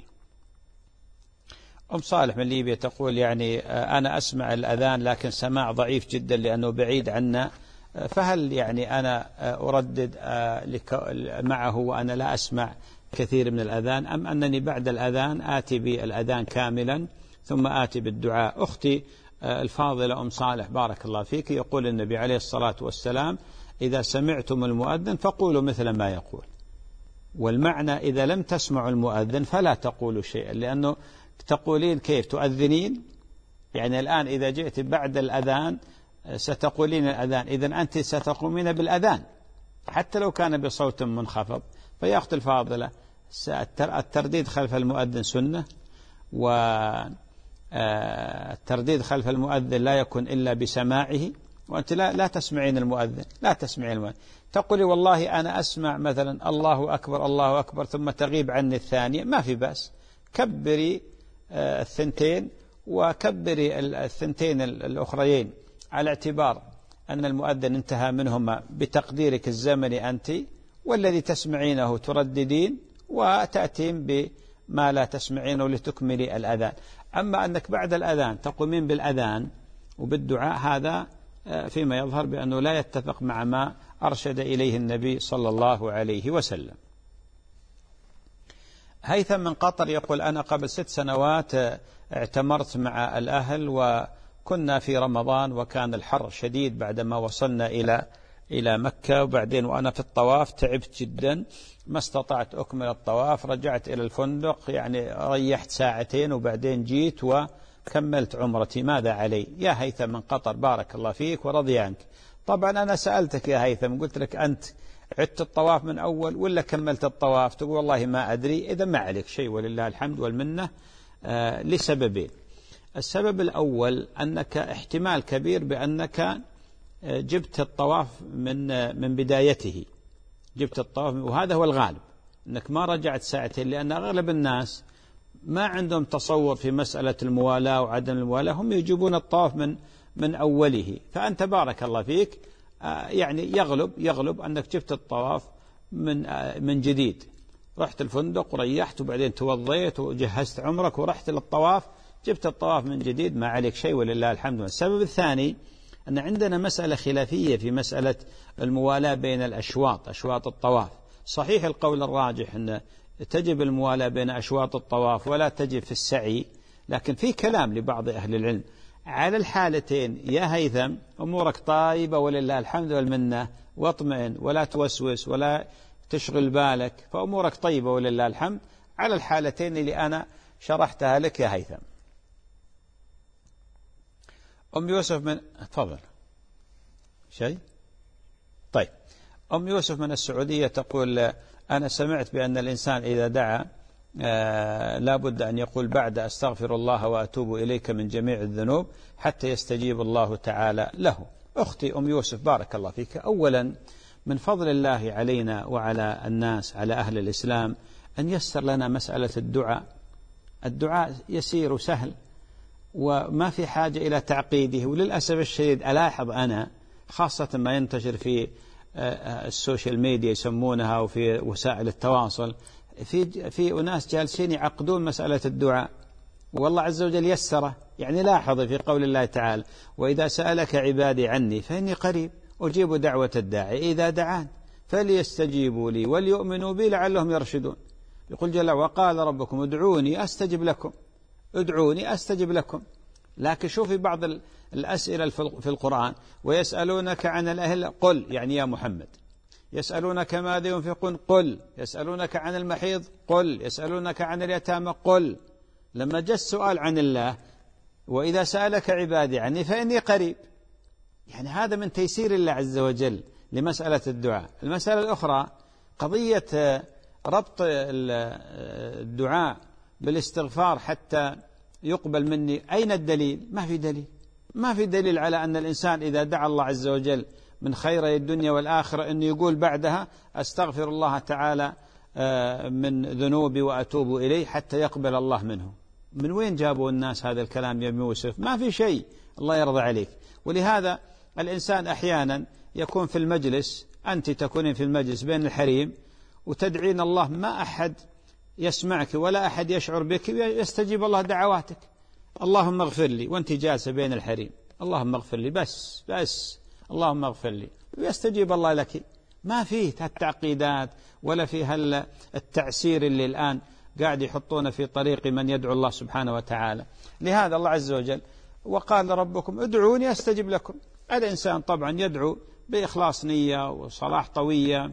Speaker 1: أم صالح من ليبيا تقول يعني أنا أسمع الأذان لكن سماع ضعيف جدا لأنه بعيد عنا، فهل يعني أنا أردد معه وأنا لا أسمع كثير من الأذان، أم أنني بعد الأذان آتي بالأذان كاملا ثم آتي بالدعاء؟ أختي الفاضلة أم صالح بارك الله فيك، يقول النبي عليه الصلاة والسلام إذا سمعتم المؤذن فقولوا مثل ما يقول، والمعنى إذا لم تسمعوا المؤذن فلا تقولوا شيئا، لأنه تقولين كيف تؤذنين؟ يعني الآن إذا جئت بعد الأذان ستقولين الأذان، إذن أنت ستقومين بالأذان حتى لو كان بصوت منخفض. فيا أختي الفاضلة الترديد خلف المؤذن سنة، والترديد خلف المؤذن لا يكون إلا بسماعه، وأنت لا تسمعين المؤذن، لا تسمعين المؤذن. تقولي والله أنا أسمع مثلا الله أكبر الله أكبر ثم تغيب عني الثانية، ما في بأس، كبري الثنتين وكبري الثنتين الأخريين على اعتبار أن المؤذن انتهى منهما بتقديرك الزمني أنت، والذي تسمعينه ترددين وتأتين بما لا تسمعينه لتكملي الأذان. أما أنك بعد الأذان تقومين بالأذان وبالدعاء، هذا فيما يظهر بأنه لا يتفق مع ما أرشد إليه النبي صلى الله عليه وسلم. هيثم من قطر يقول أنا قبل 6 سنوات اعتمرت مع الأهل وكنا في رمضان وكان الحر شديد بعدما وصلنا إلى مكة، وبعدين وأنا في الطواف تعبت جدا ما استطعت أكمل الطواف، رجعت إلى الفندق يعني ريحت 2 ساعة وبعدين جيت وكملت عمرتي، ماذا علي؟ يا هيثم من قطر بارك الله فيك ورضي عنك. طبعا أنا سألتك يا هيثم قلت لك أنت عدت الطواف من أول ولا كملت الطواف؟ تقول والله ما أدري. إذا ما عليك شيء ولله الحمد والمنة، لسببين. السبب الأول أنك احتمال كبير بأنك جبت الطواف من بدايته، جبت الطواف وهذا هو الغالب، أنك ما رجعت 2 ساعة، لأن أغلب الناس ما عندهم تصور في مسألة الموالاة وعدم الموالاة، هم يجيبون الطواف من أوله. فأنت بارك الله فيك يعني يغلب أنك جبت الطواف من جديد، رحت الفندق وريحت وبعدين توضيت وجهزت عمرك ورحت للطواف، جبت الطواف من جديد، ما عليك شيء ولله الحمد. السبب الثاني أن عندنا مسألة خلافية في مسألة الموالاة بين أشواط الطواف. صحيح القول الراجح أن تجب الموالاة بين أشواط الطواف ولا تجب في السعي، لكن في كلام لبعض أهل العلم على الحالتين. يا هيثم أمورك طيبة ولله الحمد والمنة، واطمئن ولا توسوس ولا تشغل بالك، فأمورك طيبة ولله الحمد على الحالتين اللي أنا شرحتها لك يا هيثم. أم يوسف من تفضل شيء طيب. أم يوسف من السعودية تقول أنا سمعت بأن الإنسان إذا دعا لا بد أن يقول بعد أستغفر الله وأتوب إليك من جميع الذنوب حتى يستجيب الله تعالى له. أختي أم يوسف بارك الله فيك، أولا من فضل الله علينا وعلى الناس على أهل الإسلام أن يسر لنا مسألة الدعاء يسير وسهل وما في حاجة إلى تعقيده. وللأسف الشديد ألاحظ أنا خاصة ما ينتشر في السوشيال ميديا يسمونها وفي وسائل التواصل، في أناس جالسين يعقدون مسألة الدعاء والله عز وجل يسره. يعني لاحظ في قول الله تعالى: وإذا سألك عبادي عني فإني قريب أجيب دعوة الداعي إذا دعان فليستجيبوا لي وليؤمنوا بي لعلهم يرشدون. يقول جل: وقال ربكم ادعوني أستجب لكم، ادعوني أستجب لكم. لكن شوفي بعض الأسئلة في القرآن: ويسألونك عن الأهل قل، يعني يا محمد. يسألونك ماذا ينفقون قل. يسألونك عن المحيض قل. يسألونك عن اليتامى قل. لما جاء السؤال عن الله: وإذا سألك عبادي عني فإني قريب، يعني هذا من تيسير الله عز وجل لمسألة الدعاء. المسألة الأخرى قضية ربط الدعاء بالاستغفار حتى يقبل مني. أين الدليل؟ ما في دليل. ما في دليل على أن الإنسان إذا دعا الله عز وجل من خيري الدنيا والآخرة أنه يقول بعدها: أستغفر الله تعالى من ذنوبي وأتوب إليه حتى يقبل الله منه. من وين جابوا الناس هذا الكلام يا يوسف؟ ما في شيء، الله يرضى عليك. ولهذا الإنسان أحيانا يكون في المجلس، أنت تكونين في المجلس بين الحريم وتدعين الله، ما أحد يسمعك ولا أحد يشعر بك، يستجيب الله دعواتك. اللهم اغفر لي وأنت جالسة بين الحريم، اللهم اغفر لي، بس اللهم اغفر لي، ويستجيب الله لك. ما فيه التعقيدات ولا فيه التعسير اللي الآن قاعد يحطونه في طريق من يدعو الله سبحانه وتعالى. لهذا الله عز وجل: وقال ربكم ادعوني أستجب لكم. الإنسان طبعا يدعو بإخلاص نية وصلاح طوية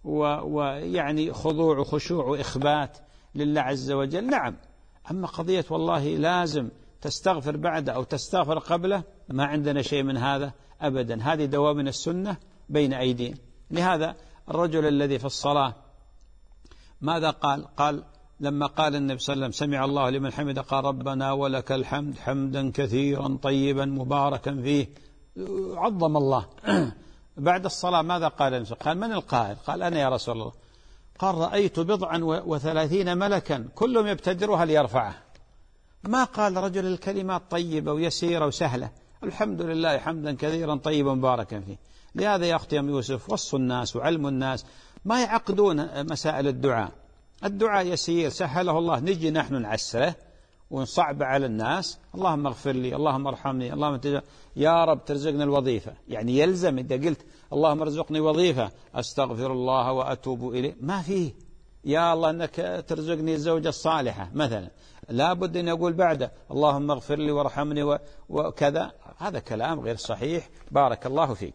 Speaker 1: ويعني خضوع وخشوع وإخبات لله عز وجل، نعم. أما قضية والله لازم تستغفر بعده أو تستغفر قبله، ما عندنا شيء من هذا أبدا. هذه دوام السنة بين أيدينا. لهذا الرجل الذي في الصلاة ماذا قال لما قال النبي صلى الله عليه وسلم: سمع الله لمن حمده، قال: ربنا ولك الحمد حمدا كثيرا طيبا مباركا فيه. عظم الله. بعد الصلاة ماذا قال؟ قال: من القائل؟ قال: أنا يا رسول الله. قال: رأيت 37 ملكا كلهم يبتدرها ليرفعه. ما قال رجل الكلمات طيبة ويسيرة وسهلة: الحمد لله حمدا كثيرا طيبا مباركا فيه. لهذا يا أختي أم يوسف وصوا الناس وعلموا الناس، ما يعقدون مسائل الدعاء. الدعاء يسير، سهله الله، نجي نحن نعسره ونصعب على الناس: اللهم اغفر لي، اللهم ارحمني، اللهم يا رب ترزقنا الوظيفة. يعني يلزم إذا قلت اللهم ارزقني وظيفة أستغفر الله وأتوب إليه، ما فيه. يا الله أنك ترزقني الزوجة الصالحة مثلا، لا بد أن يقول بعده اللهم اغفر لي وارحمني وكذا. هذا كلام غير صحيح. بارك الله فيك.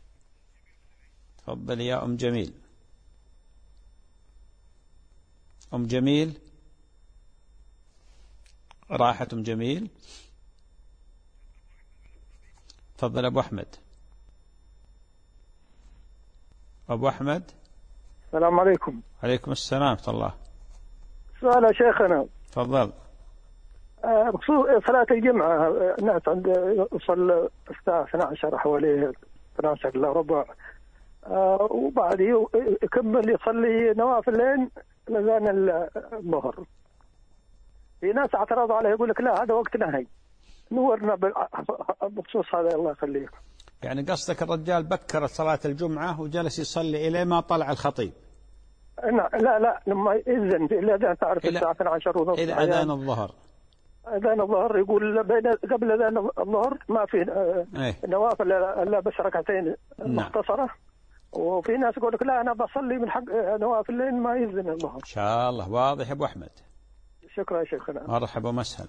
Speaker 1: تفضل يا أم جميل. أم جميل راحت. أم جميل تفضل. أبو أحمد. أبو أحمد.
Speaker 7: السلام عليكم.
Speaker 1: عليكم السلام ورحمة الله.
Speaker 7: سؤال يا شيخنا.
Speaker 1: تفضل.
Speaker 7: بخصوص صلاة الجمعة، الناس عند يصل الساعة 12 حوالي 12 إلا ربع، وبعد يكمل يصلي نوافل لأذان الظهر. في ناس اعترضوا عليه يقول لك لا هذا وقت نهي، نورنا بخصوص هذا الله يخليك.
Speaker 1: يعني قصدك الرجال بكر صلاة الجمعة وجلس يصلي إلى ما طلع الخطيب؟
Speaker 7: لا لما يأذن الأذان، تعرف الساعة 12 ونص
Speaker 1: إلى أذان الظهر.
Speaker 7: أذان الظهر يقول قبل أذان الظهر ما في نوافل إلا بس ركعتين مختصرة. وفي ناس يقول لك لا أنا بصلي من حق نوافل لين ما يأذن الظهر.
Speaker 1: إن شاء الله واضح. أبو أحمد.
Speaker 7: شكرا يا شيخنا.
Speaker 1: مرحبا ومسهلا.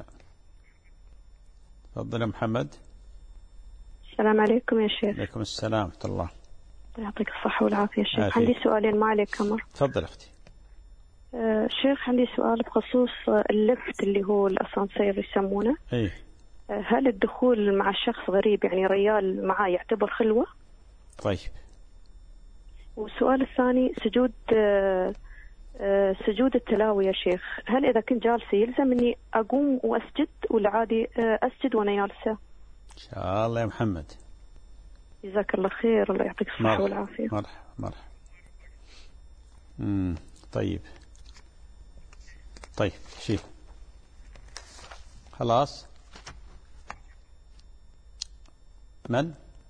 Speaker 1: تفضل يا محمد.
Speaker 8: السلام عليكم يا شيخ.
Speaker 1: عليكم السلام ورحمة الله.
Speaker 8: يعطيك الصحة والعافية يا شيخ. عندي سؤالين، ما عليك أمر.
Speaker 1: تفضل أختي.
Speaker 8: شيخ عندي سؤال بخصوص اللفت اللي هو الأسانسير يسمونه.
Speaker 1: إيه.
Speaker 8: هل الدخول مع شخص غريب يعني ريال معاه يعتبر خلوة؟
Speaker 1: طيب.
Speaker 8: والسؤال الثاني سجود التلاوة يا شيخ، هل إذا كنت جالسة يلزم إني أقوم وأسجد ولا عادي أسجد وأنا جالسة؟
Speaker 1: إن شاء الله يا محمد.
Speaker 8: جزاك الله خير، الله يعطيك الصحة والعافية.
Speaker 1: مرحبا. طيب شيل خلاص. من؟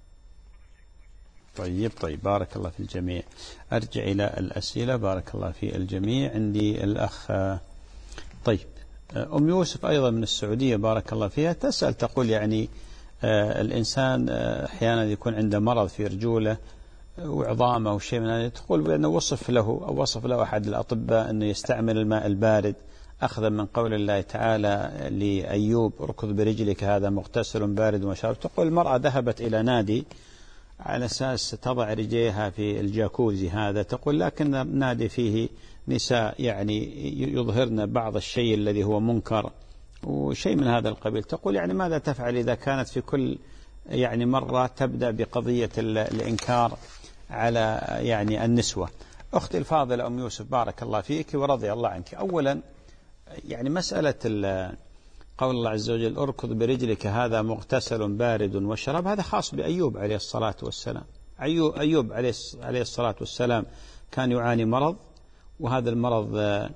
Speaker 1: طيب بارك الله في الجميع. أرجع إلى الأسئلة. بارك الله في الجميع. عندي الأخ. طيب أم يوسف أيضا من السعودية بارك الله فيها تسأل تقول يعني الإنسان أحيانا يكون عنده مرض في رجوله وعظامه أو شيء من هذا، تقول بأنه وصف له أحد الأطباء أنه يستعمل الماء البارد أخذا من قول الله تعالى لأيوب اركض برجلك هذا مغتسل بارد وشراب. تقول المرأة ذهبت إلى نادي على أساس تضع رجليها في الجاكوزي هذا، تقول لكن النادي فيه نساء يعني يظهرن بعض الشيء الذي هو منكر وشيء من هذا القبيل. تقول يعني ماذا تفعل إذا كانت في كل يعني مرة تبدأ بقضية الإنكار على يعني النسوة؟ أختي الفاضلة أم يوسف بارك الله فيك ورضي الله عنك، أولا يعني مسألة قول الله عز وجل اركض برجلك هذا مغتسل بارد وشراب، هذا خاص بأيوب عليه الصلاة والسلام. أيوب عليه الصلاة والسلام كان يعاني مرض، وهذا المرض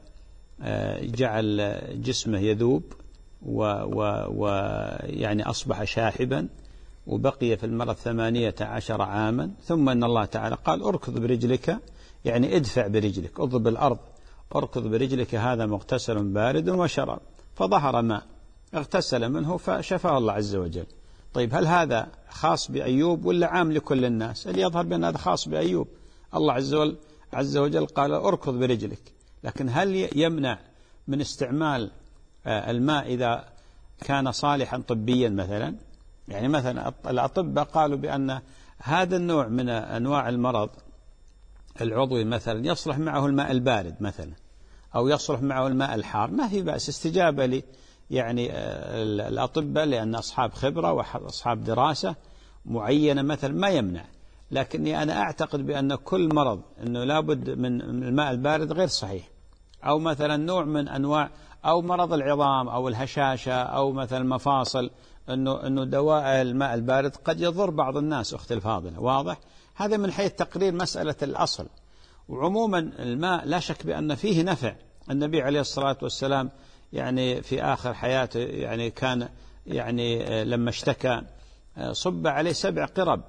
Speaker 1: جعل جسمه يذوب ويعني أصبح شاحبا، وبقي في المرض 18 عاما، ثم أن الله تعالى قال اركض برجلك يعني ادفع برجلك، اضرب الأرض، اركض برجلك هذا مغتسل بارد وشراب، فظهر ماء اغتسل منه فشفاه الله عز وجل. طيب هل هذا خاص بأيوب ولا عام لكل الناس؟ اللي يظهر بأن هذا خاص بأيوب، الله عز وجل قال اركض برجلك. لكن هل يمنع من استعمال الماء إذا كان صالحا طبيا مثلا؟ يعني مثلا الأطباء قالوا بأن هذا النوع من أنواع المرض العضوي مثلا يصلح معه الماء البارد مثلا، أو يصلح معه الماء الحار، ما في بأس، استجابة لي يعني الأطباء لأن أصحاب خبرة وأصحاب دراسة معينة مثلا ما يمنع. لكني أنا أعتقد بأن كل مرض أنه لابد من الماء البارد غير صحيح، أو مثلا نوع من أنواع أو مرض العظام أو الهشاشة أو مثلا مفاصل، أنه دواء الماء البارد قد يضر بعض الناس. أختي الفاضلة واضح هذا من حيث تقرير مسألة الأصل. وعموما الماء لا شك بأن فيه نفع. النبي عليه الصلاة والسلام يعني في آخر حياته يعني كان يعني لما اشتكى صب عليه 7 قرب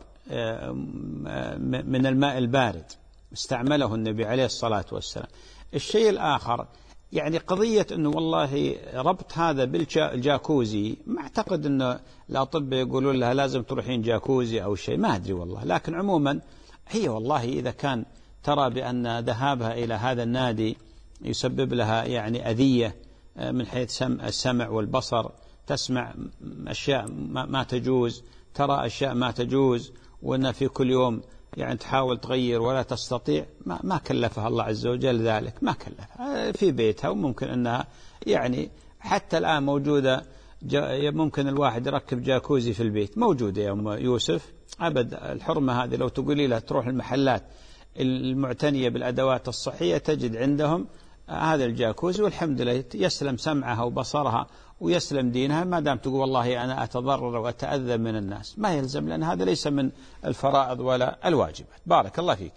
Speaker 1: من الماء البارد استعمله النبي عليه الصلاة والسلام. الشيء الآخر يعني قضية أنه والله ربط هذا بالجاكوزي، ما أعتقد أنه الأطباء يقولون لها لازم تروحين جاكوزي أو شيء، ما أدري والله. لكن عموما هي والله إذا كان ترى بأن ذهابها إلى هذا النادي يسبب لها يعني أذية من حيث السمع والبصر، تسمع أشياء ما تجوز، ترى أشياء ما تجوز، وأن في كل يوم يعني تحاول تغير ولا تستطيع، ما كلفها الله عز وجل ذلك، ما كلفها في بيتها. وممكن أنها يعني حتى الآن موجودة، ممكن الواحد يركب جاكوزي في البيت، موجودة يا أم يوسف أبد. الحرمة هذه لو تقولي لها تروح المحلات المعتنية بالأدوات الصحية تجد عندهم هذا الجاكوزي، والحمد لله يسلم سمعها وبصرها ويسلم دينها، ما دام تقول والله أنا أتضرر وأتأذى من الناس، ما يلزم، لأن هذا ليس من الفرائض ولا الواجبات. بارك الله فيك.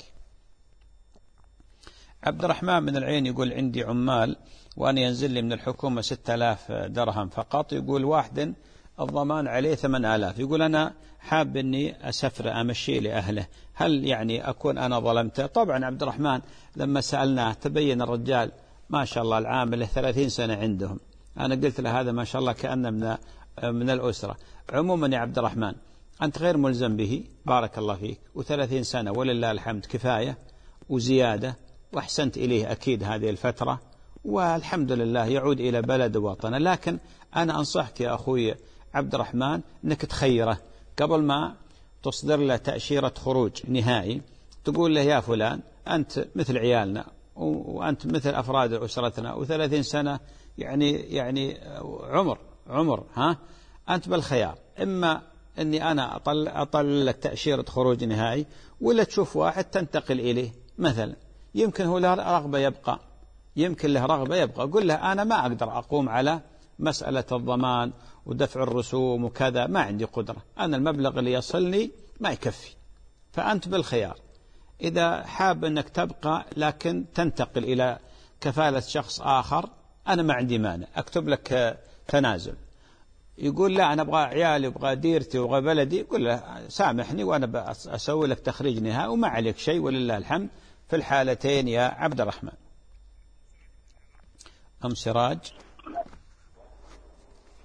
Speaker 1: عبد الرحمن من العين يقول عندي عمال وأنا ينزل لي من الحكومة 6000 درهم فقط، يقول واحد الضمان عليه 8000، يقول أنا حاب أني أسفر أمشي لأهله، هل يعني أكون أنا ظلمته؟ طبعا عبد الرحمن لما سألناه تبين الرجال ما شاء الله العامل له 30 سنة عندهم، أنا قلت له هذا ما شاء الله كأنه من الأسرة. عموما يا عبد الرحمن أنت غير ملزم به، بارك الله فيك، و30 سنة ولله الحمد كفاية وزيادة، وأحسنت إليه أكيد هذه الفترة، والحمد لله يعود إلى بلد وطنه. لكن أنا أنصحك يا أخوي عبد الرحمن أنك تخيره قبل ما تصدر له تأشيرة خروج نهائي، تقول له يا فلان أنت مثل عيالنا وأنت مثل أفراد أسرتنا، و30 سنة يعني عمر أنت بالخيار، إما أني أنا أطلع لك تأشيرة خروج نهائي، ولا تشوف واحد تنتقل إليه مثلا، يمكن هو له رغبة يبقى، يمكن له رغبة يبقى، قل له أنا ما أقدر أقوم على مسألة الضمان ودفع الرسوم وكذا، ما عندي قدرة، أنا المبلغ اللي يصلني ما يكفي، فأنت بالخيار. إذا حاب أنك تبقى لكن تنتقل إلى كفالة شخص آخر، أنا ما عندي مانع أكتب لك تنازل. يقول لا أنا أبغى عيالي وأبغى ديرتي وأبغى بلدي، يقول له سامحني وأنا أسوي لك تخريج نهائي وما عليك شيء ولله الحمد في الحالتين يا عبد الرحمن. أم سراج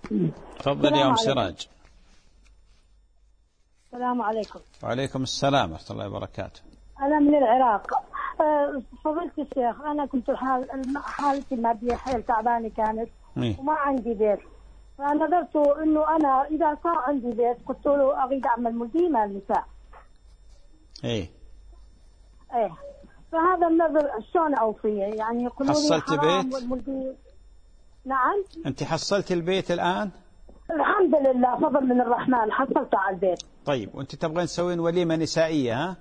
Speaker 1: تفضل يا أم سراج.
Speaker 9: السلام عليكم.
Speaker 1: وعليكم السلام ورحمة الله وبركاته.
Speaker 9: أنا من العراق. فضيلة الشيخ، أنا كنت حالتي المادية حيل تعبانة كانت وما عندي بيت، فنظرت إنه أنا إذا صار عندي بيت قلت له أريد أعمل ملزمة للنساء.
Speaker 1: إيه
Speaker 9: فهذا النظر شلون أوفيه؟ يعني يقولون
Speaker 1: حصلت بيت؟
Speaker 9: نعم.
Speaker 1: أنت حصلت البيت الآن؟
Speaker 9: الحمد لله فضل من الرحمن حصلت على البيت.
Speaker 1: طيب وأنت تبغين تسوين وليمة نسائية ها؟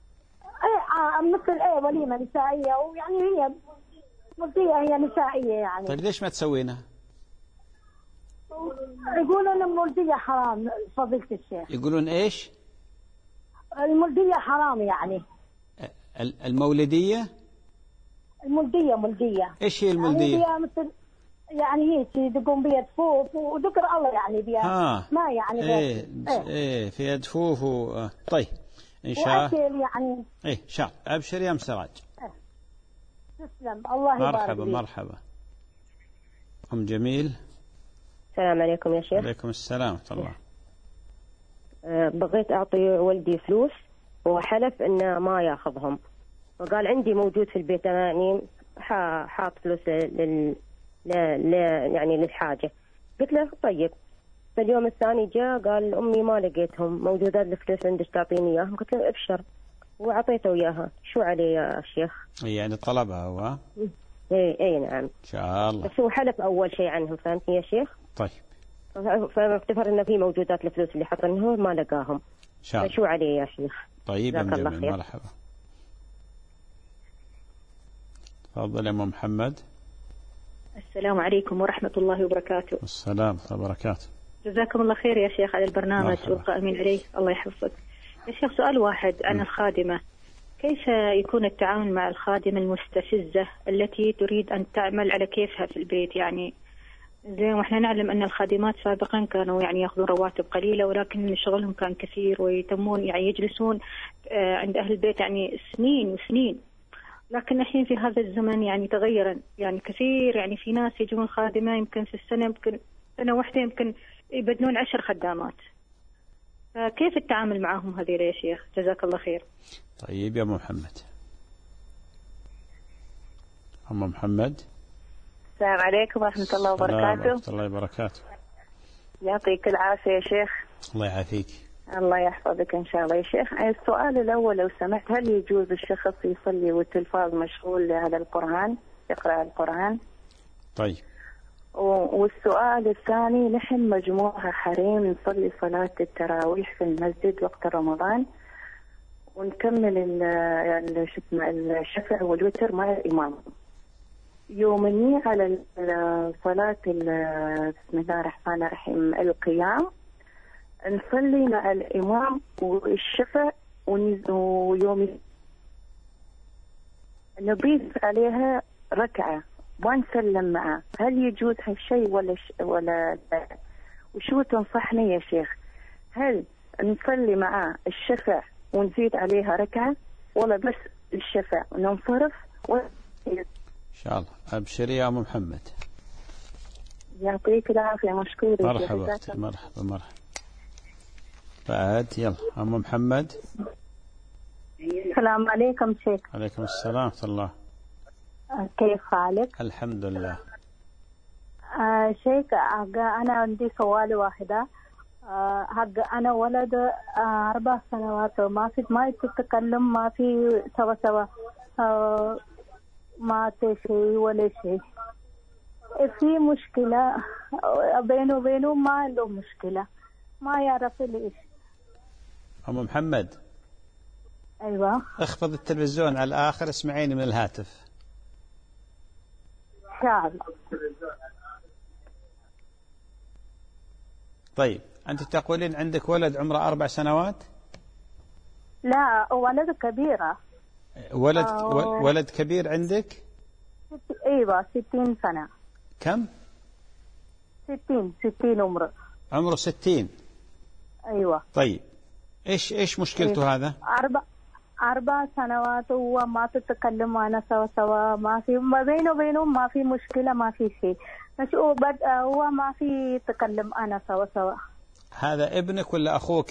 Speaker 9: مثل وليمة نسائية، ويعني هي ملتية، هي نسائية يعني.
Speaker 1: طيب ليش ما تسوينها؟
Speaker 9: يقولون الملتية حرام فضيلة الشيخ.
Speaker 1: يقولون إيش؟
Speaker 9: الملتية حرام يعني.
Speaker 1: المولدية؟
Speaker 9: الملدية.
Speaker 1: إيش هي الملدية؟
Speaker 9: يعني مثل يعني هي تقوم بيد فوف وذكر الله يعني بيها ما يعني
Speaker 1: ايه في يد فوف طيب ان شاء الله
Speaker 9: يعني
Speaker 1: ان شاء الله. ابشر يا ام سراج.
Speaker 9: تسلم الله يبارك.
Speaker 1: مرحبا ام جميل.
Speaker 10: السلام عليكم يا شيخ.
Speaker 1: وعليكم السلام ورحمة الله.
Speaker 10: بغيت اعطي ولدي فلوس وحلف انه ما ياخذهم، وقال عندي موجود في البيت يعني حاط فلوس يعني للحاجة. قلت له طيب. فاليوم الثاني جاء قال أمي ما لقيتهم موجودات الفلوس عندك تعطيني إياهم. قلت له ابشر وأعطيته إياها. شو عليه يا شيخ؟
Speaker 1: يعني طلبها هو؟
Speaker 10: اي نعم
Speaker 1: إن شاء الله.
Speaker 10: بس هو حلف أول شيء عنهم، فهمتني يا شيخ؟
Speaker 1: طيب.
Speaker 10: فافتكر إنه في موجودات الفلوس اللي حطناه ما لقاهم.
Speaker 1: إن شاء الله.
Speaker 10: فشو عليه يا شيخ؟
Speaker 1: طيب يا جميل مرحبا. تفضل يا أم محمد.
Speaker 11: السلام عليكم ورحمة الله وبركاته.
Speaker 1: السلام ورحمة الله وبركاته.
Speaker 11: جزاكم الله خير يا شيخ على البرنامج والقائمين عليه، الله يحفظك. يا شيخ سؤال واحد عن الخادمة، كيف يكون التعامل مع الخادمة المستفزة التي تريد أن تعمل على كيفها في البيت؟ يعني زي ما احنا نعلم أن الخادمات سابقا كانوا يعني يأخذون رواتب قليلة، ولكن شغلهم كان كثير ويتمون يعني يجلسون عند أهل البيت يعني سنين وسنين. لكن الحين في هذا الزمن يعني تغير يعني كثير، يعني في ناس يجون خادمة يمكن في السنة يمكن سنة واحدة يمكن يبدلون 10 خدامات. فكيف التعامل معهم هذول يا شيخ؟ جزاك الله خير.
Speaker 1: طيب يا محمد. أم محمد.
Speaker 12: السلام عليكم ورحمة الله وبركاته.
Speaker 1: ورحمة الله وبركاته.
Speaker 12: يعطيك العافية يا شيخ.
Speaker 1: الله يعافيك.
Speaker 12: الله يحفظك إن شاء الله يا شيخ. السؤال الأول لو سمحت، هل يجوز الشخص يصلي والتلفاز مشغول على القرآن يقرأ القرآن؟
Speaker 1: طيب.
Speaker 12: والسؤال الثاني، نحن مجموعة حريم نصلي صلاة التراويح في المسجد وقت رمضان ونكمل الشفع والوتر مع الإمام. يومني على صلاة بسم الله الرحمن الرحيم القيام نصلي مع الإمام والشفع ويوم نضيف عليها ركعة ونسلم معه. هل يجوز هالشيء ولا لا؟ وشو تنصحني يا شيخ؟ هل نصلي معه الشفع ونزيد عليها ركعة ولا بس الشفع وننصرف؟
Speaker 1: إن شاء الله. أبشري يا أم محمد.
Speaker 12: يعطيك العافية مشكورة.
Speaker 1: مرحبا بعد. يلا أم محمد.
Speaker 9: السلام عليكم شيخ.
Speaker 1: عليكم السلام ورحمة الله.
Speaker 9: كيف حالك؟
Speaker 1: الحمد لله.
Speaker 9: شيخ أنا عندي سؤال واحدة. أنا ولد 4 سنوات ما يتكلم، ما في سوا ما شيء ولا شيء. في مشكلة بينه وبينه، ما عنده مشكلة، ما يعرف ليش.
Speaker 1: أم محمد.
Speaker 9: أيوة.
Speaker 1: اخفض التلفزيون على الآخر، اسمعيني من الهاتف.
Speaker 9: إن شاء الله.
Speaker 1: طيب أنت تقولين عندك ولد عمره 4 سنوات؟
Speaker 9: لا ولد كبيرة.
Speaker 1: ولد كبير عندك؟
Speaker 9: ايوه 60 سنة.
Speaker 1: كم؟
Speaker 9: 60 عمره
Speaker 1: 60.
Speaker 9: ايوه.
Speaker 1: طيب ايش مشكلته؟
Speaker 9: أيوة.
Speaker 1: هذا
Speaker 9: 4 سنوات وهو ما تتكلم معنا سوا ما في ما بينه وبينهم ما في مشكلة ما في شيء، بس هو ما في تكلم أنا سوا.
Speaker 1: هذا ابنك ولا أخوك؟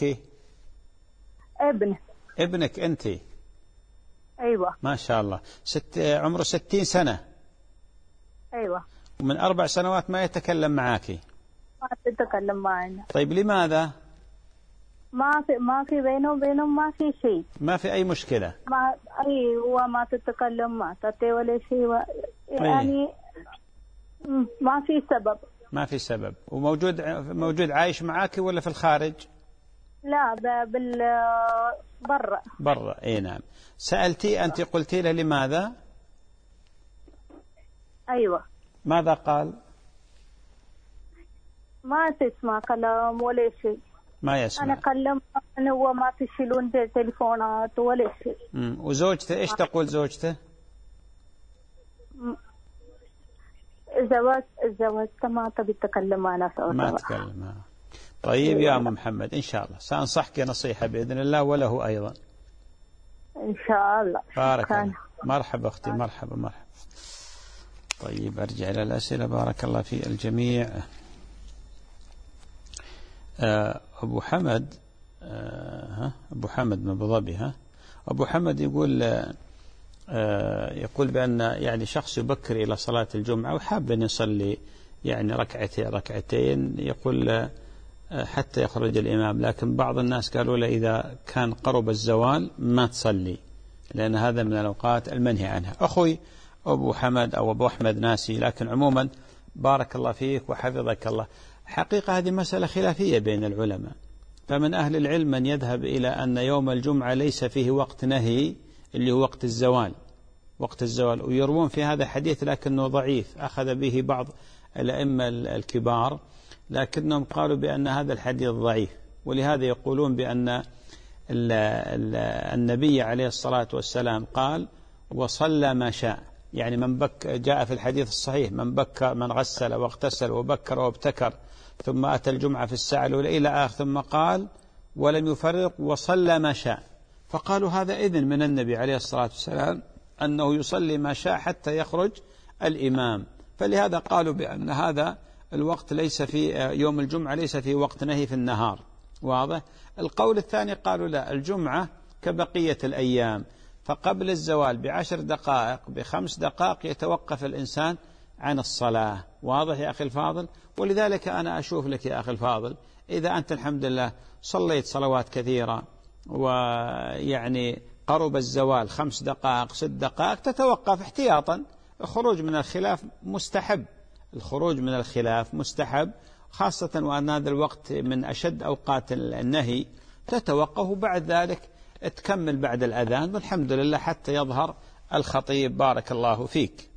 Speaker 1: ابنك أنت؟
Speaker 9: أيوة.
Speaker 1: ما شاء الله. عمره 60 سنة.
Speaker 9: أيوة.
Speaker 1: ومن 4 سنوات ما يتكلم معاك؟
Speaker 9: ما تتكلم معنا.
Speaker 1: طيب لماذا؟
Speaker 9: ما في بينه وبينهم ما في شيء.
Speaker 1: ما في أي مشكلة.
Speaker 9: هو ما تتكلم ما تتي ولا شيء يعني ما في سبب.
Speaker 1: ما في سبب. وموجود عايش معاك ولا في الخارج؟
Speaker 9: لا برا.
Speaker 1: اي نعم. سألتي أنت قلتي له لماذا؟
Speaker 9: أيوة.
Speaker 1: ماذا قال؟
Speaker 9: ما تسمع كلام ولا شيء.
Speaker 1: ما يسمع.
Speaker 9: أنا كلم هو ما تشيلون تليفونات ولا شيء.
Speaker 1: وزوجته إيش تقول زوجته؟
Speaker 9: زوجته ما تبي تتكلم معنا سوا.
Speaker 1: ما تكلم. طيب يا أم محمد إن شاء الله سأنصحك نصيحة بإذن الله وله أيضا
Speaker 9: إن شاء الله.
Speaker 1: بارك الله. مرحبا أختي. مرحبا. طيب أرجع إلى الأسئلة. بارك الله في الجميع. أبو حمد من أبو ظبي. أبو حمد يقول بأن يعني شخص يبكر إلى صلاة الجمعة وحاب أن يصلي يعني ركعتين يقول حتى يخرج الإمام، لكن بعض الناس قالوا له إذا كان قرب الزوال ما تصلي لأن هذا من الأوقات المنهي عنها. أخوي أبو حمد أو أبو أحمد ناسي، لكن عموما بارك الله فيك وحفظك الله. حقيقة هذه مسألة خلافية بين العلماء، فمن أهل العلم من يذهب إلى أن يوم الجمعة ليس فيه وقت نهي اللي هو وقت الزوال، ويروون في هذا حديث لكنه ضعيف أخذ به بعض الأئمة الكبار، لكنهم قالوا بأن هذا الحديث ضعيف، ولهذا يقولون بأن النبي عليه الصلاة والسلام قال وصلى ما شاء، يعني جاء في الحديث الصحيح من غسل واغتسل وبكر وابتكر ثم أتى الجمعة في الساعة الأولى إلى آخر، ثم قال ولم يفرق وصلى ما شاء، فقالوا هذا إذن من النبي عليه الصلاة والسلام أنه يصلي ما شاء حتى يخرج الإمام، فلهذا قالوا بأن هذا الوقت ليس في يوم الجمعة ليس في وقت نهي في النهار. واضح؟ القول الثاني قالوا لا، الجمعة كبقية الأيام، فقبل الزوال ب10 دقائق ب5 دقائق يتوقف الإنسان عن الصلاة. واضح يا أخي الفاضل؟ ولذلك أنا أشوف لك يا أخي الفاضل إذا أنت الحمد لله صليت صلوات كثيرة ويعني قرب الزوال 5 دقائق 6 دقائق تتوقف احتياطا. الخروج من الخلاف مستحب، خاصة وأن هذا الوقت من أشد أوقات النهي، تتوقف بعد ذلك تكمل بعد الأذان والحمد لله حتى يظهر الخطيب. بارك الله فيك.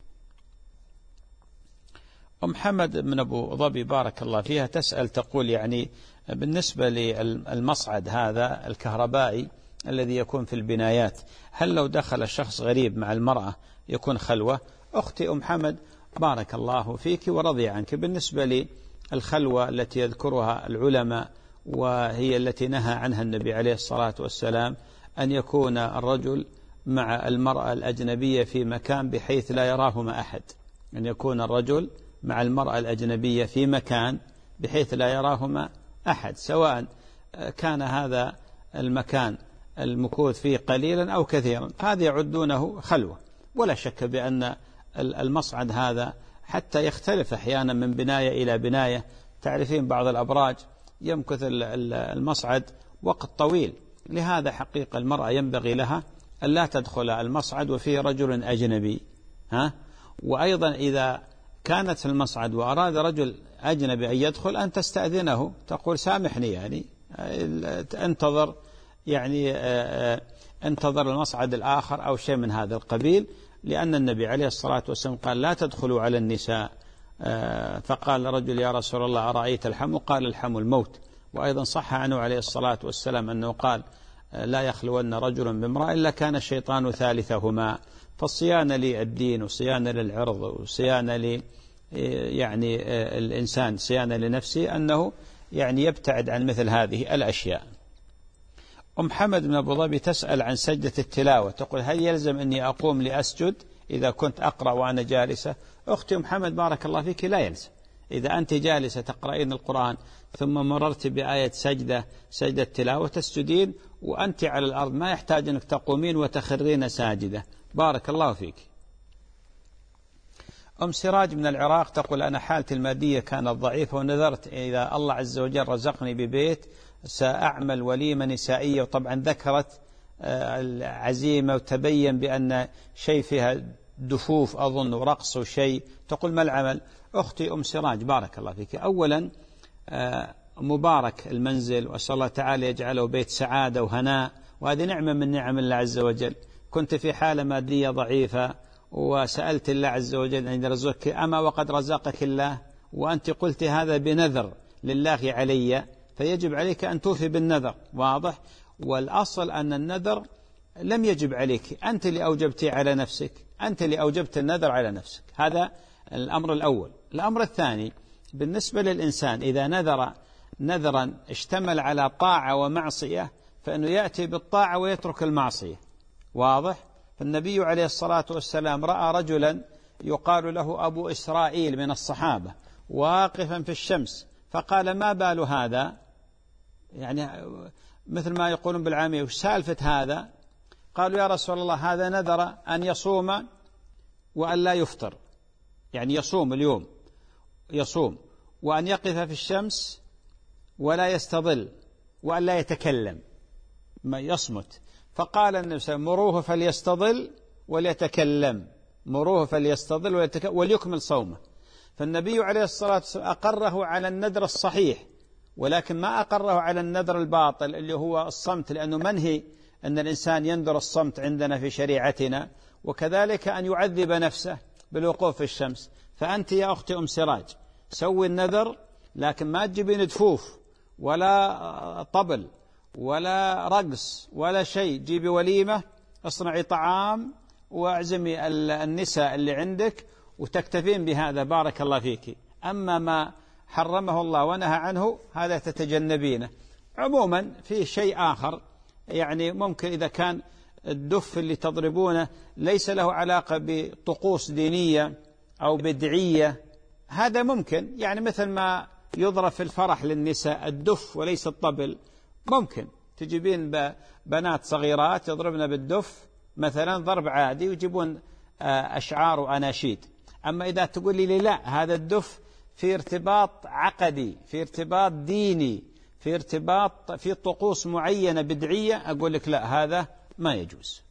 Speaker 1: أم حمد من أبو ظبي بارك الله فيها تسأل تقول يعني بالنسبة للمصعد هذا الكهربائي الذي يكون في البنايات، هل لو دخل شخص غريب مع المرأة يكون خلوة؟ أختي أم حمد بارك الله فيك ورضي عنك، بالنسبة للخلوة التي يذكرها العلماء وهي التي نهى عنها النبي عليه الصلاة والسلام أن يكون الرجل مع المرأة الأجنبية في مكان بحيث لا يراهما أحد، أن يكون الرجل مع المرأة الأجنبية في مكان بحيث لا يراهما أحد، سواء كان هذا المكان المكوث فيه قليلا أو كثيرا، هذا يعدونه خلوة. ولا شك بأن المصعد هذا حتى يختلف أحيانا من بناية إلى بناية، تعرفين بعض الأبراج يمكث المصعد وقت طويل، لهذا حقيقة المرأة ينبغي لها أن لا تدخل المصعد وفيه رجل أجنبي. وأيضا إذا كانت في المصعد وأراد رجل أجنبي أن يدخل أن تستأذنه، تقول سامحني يعني انتظر المصعد الآخر أو شيء من هذا القبيل، لأن النبي عليه الصلاة والسلام قال لا تدخلوا على النساء، فقال رجل يا رسول الله أرأيت الحم؟ قال الحم الموت. وأيضا صح عنه عليه الصلاة والسلام أنه قال لا يخلون رجل بامرأة إلا كان الشيطان ثالثهما. فالصيانة للدين وصيانة للعرض وصيانة يعني الإنسان صيانة لنفسه أنه يعني يبتعد عن مثل هذه الأشياء. أم حمد من أبو ظبي تسأل عن سجدة التلاوة، تقول هل يلزم أني أقوم لأسجد إذا كنت أقرأ وأنا جالسة؟ أختي أم حمد بارك الله فيك لا يلزم. إذا أنت جالسة تقرأين القرآن ثم مررت بآية سجدة تلاوة تسجدين وأنت على الأرض، ما يحتاج أنك تقومين وتخرين ساجدة. بارك الله فيك. أم سراج من العراق تقول أنا حالتي المادية كانت ضعيفة ونذرت إذا الله عز وجل رزقني ببيت سأعمل وليمة نسائية، وطبعا ذكرت العزيمة وتبين بأن شيء فيها دفوف أظن ورقص وشيء. تقول ما العمل؟ أختي أم سراج بارك الله فيك، أولا مبارك المنزل وأسأل الله تعالى يجعله بيت سعادة وهناء، وهذه نعمة من نعم الله عز وجل. كنت في حالة مادية ضعيفة وسألت الله عز وجل أن يرزقك، أما وقد رزقك الله وأنت قلت هذا بنذر لله علي، فيجب عليك أن توفي بالنذر. واضح؟ والأصل أن النذر لم يجب عليك، أنت اللي أوجبتي على نفسك، أنت اللي أوجبت النذر على نفسك. هذا الأمر الأول. الأمر الثاني بالنسبة للإنسان إذا نذر نذرا اشتمل على طاعة ومعصية فإنه يأتي بالطاعة ويترك المعصية. واضح؟ فالنبي عليه الصلاة والسلام رأى رجلا يقال له أبو إسرائيل من الصحابة واقفا في الشمس، فقال ما بال هذا؟ يعني مثل ما يقولون بالعامية وش سالفة هذا؟ قالوا يا رسول الله هذا نذر أن يصوم وأن لا يفطر، يعني يصوم اليوم يصوم، وأن يقف في الشمس ولا يستظل وأن لا يتكلم ما يصمت. فقال النبي صلى الله عليه وسلم مروه فليستظل وليتكلم، مروه فليستظل وليتكلم وليكمل صومه. فالنبي عليه الصلاة والسلام أقره على النذر الصحيح، ولكن ما أقره على النذر الباطل اللي هو الصمت، لأنه منهي أن الإنسان ينذر الصمت عندنا في شريعتنا، وكذلك أن يعذب نفسه بالوقوف في الشمس. فأنت يا أختي أم سراج سوي النذر، لكن ما تجيبين دفوف ولا طبل ولا رقص ولا شيء، جيبي وليمة، اصنعي طعام واعزمي النساء اللي عندك وتكتفين بهذا. بارك الله فيك. أما ما حرمه الله ونهى عنه هذا تتجنبينه. عموما في شيء آخر، يعني ممكن إذا كان الدف اللي تضربونه ليس له علاقة بطقوس دينية أو بدعية، هذا ممكن، يعني مثل ما يضرب في الفرح للنساء الدف وليس الطبل، ممكن تجيبين بنات صغيرات يضربن بالدف مثلا ضرب عادي ويجيبون أشعار وأناشيد. أما إذا تقول لي لا هذا الدف في ارتباط عقدي، في ارتباط ديني، في ارتباط في طقوس معينة بدعية، أقول لك لا هذا ما يجوز.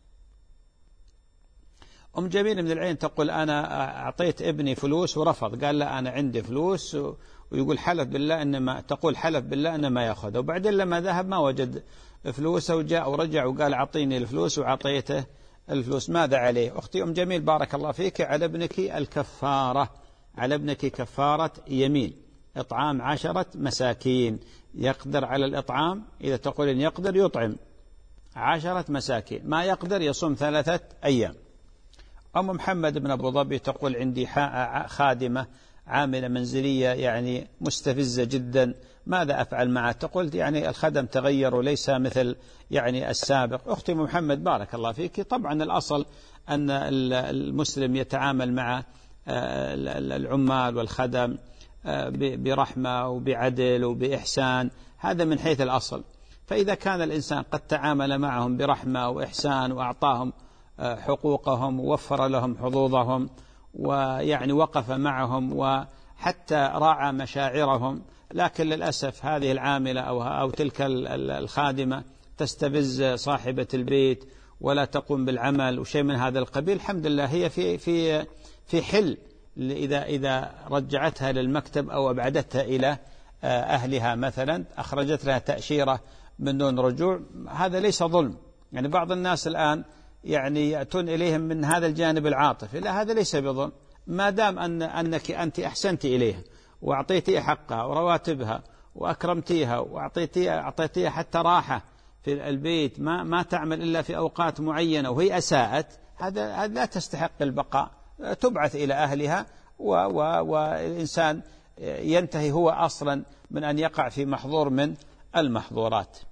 Speaker 1: أم جميل من العين تقول أنا أعطيت ابني فلوس ورفض، قال لا أنا عندي فلوس، ويقول حلف بالله إنما تقول حلف بالله إنما يأخذه، وبعدين لما ذهب ما وجد فلوسه وجاء ورجع وقال أعطيني الفلوس وعطيته الفلوس، ماذا عليه؟ أختي أم جميل بارك الله فيك، على ابنك الكفارة، على ابنك كفارة يمين، إطعام 10 مساكين، يقدر على الإطعام، إذا تقول إن يقدر يطعم 10 مساكين، ما يقدر يصوم 3 أيام. أم محمد بن أبو ظبي تقول عندي خادمة عاملة منزلية يعني مستفزة جدا، ماذا أفعل معها؟ تقول يعني الخدم تغير وليس مثل يعني السابق. أختي محمد بارك الله فيك، طبعا الأصل أن المسلم يتعامل مع العمال والخدم برحمة وبعدل وبإحسان، هذا من حيث الأصل. فإذا كان الإنسان قد تعامل معهم برحمة وإحسان وأعطاهم حقوقهم ووفر لهم حظوظهم ويعني وقف معهم وحتى راعى مشاعرهم، لكن للأسف هذه العاملة أو تلك الخادمة تستفز صاحبة البيت ولا تقوم بالعمل وشيء من هذا القبيل، الحمد لله هي في حل إذا رجعتها للمكتب أو أبعدتها إلى أهلها، مثلا أخرجت لها تأشيرة من دون رجوع، هذا ليس ظلم. يعني بعض الناس الآن يعني يأتون إليهم من هذا الجانب العاطفي، لا هذا ليس بظلم، ما دام أنك أنت أحسنت إليها وأعطيتها حقها ورواتبها وأكرمتيها وأعطيتيها حتى راحة في البيت، ما تعمل إلا في أوقات معينة وهي أساءت، هذا لا تستحق البقاء، تبعث إلى أهلها والإنسان ينتهي هو أصلا من أن يقع في محظور من المحظورات.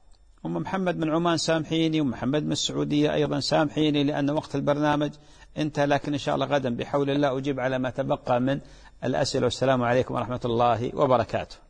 Speaker 1: أم محمد من عمان سامحيني، ومحمد من السعودية أيضا سامحيني لأن وقت البرنامج انتهى، لكن إن شاء الله غدا بحول الله أجيب على ما تبقى من الأسئلة. والسلام عليكم ورحمة الله وبركاته.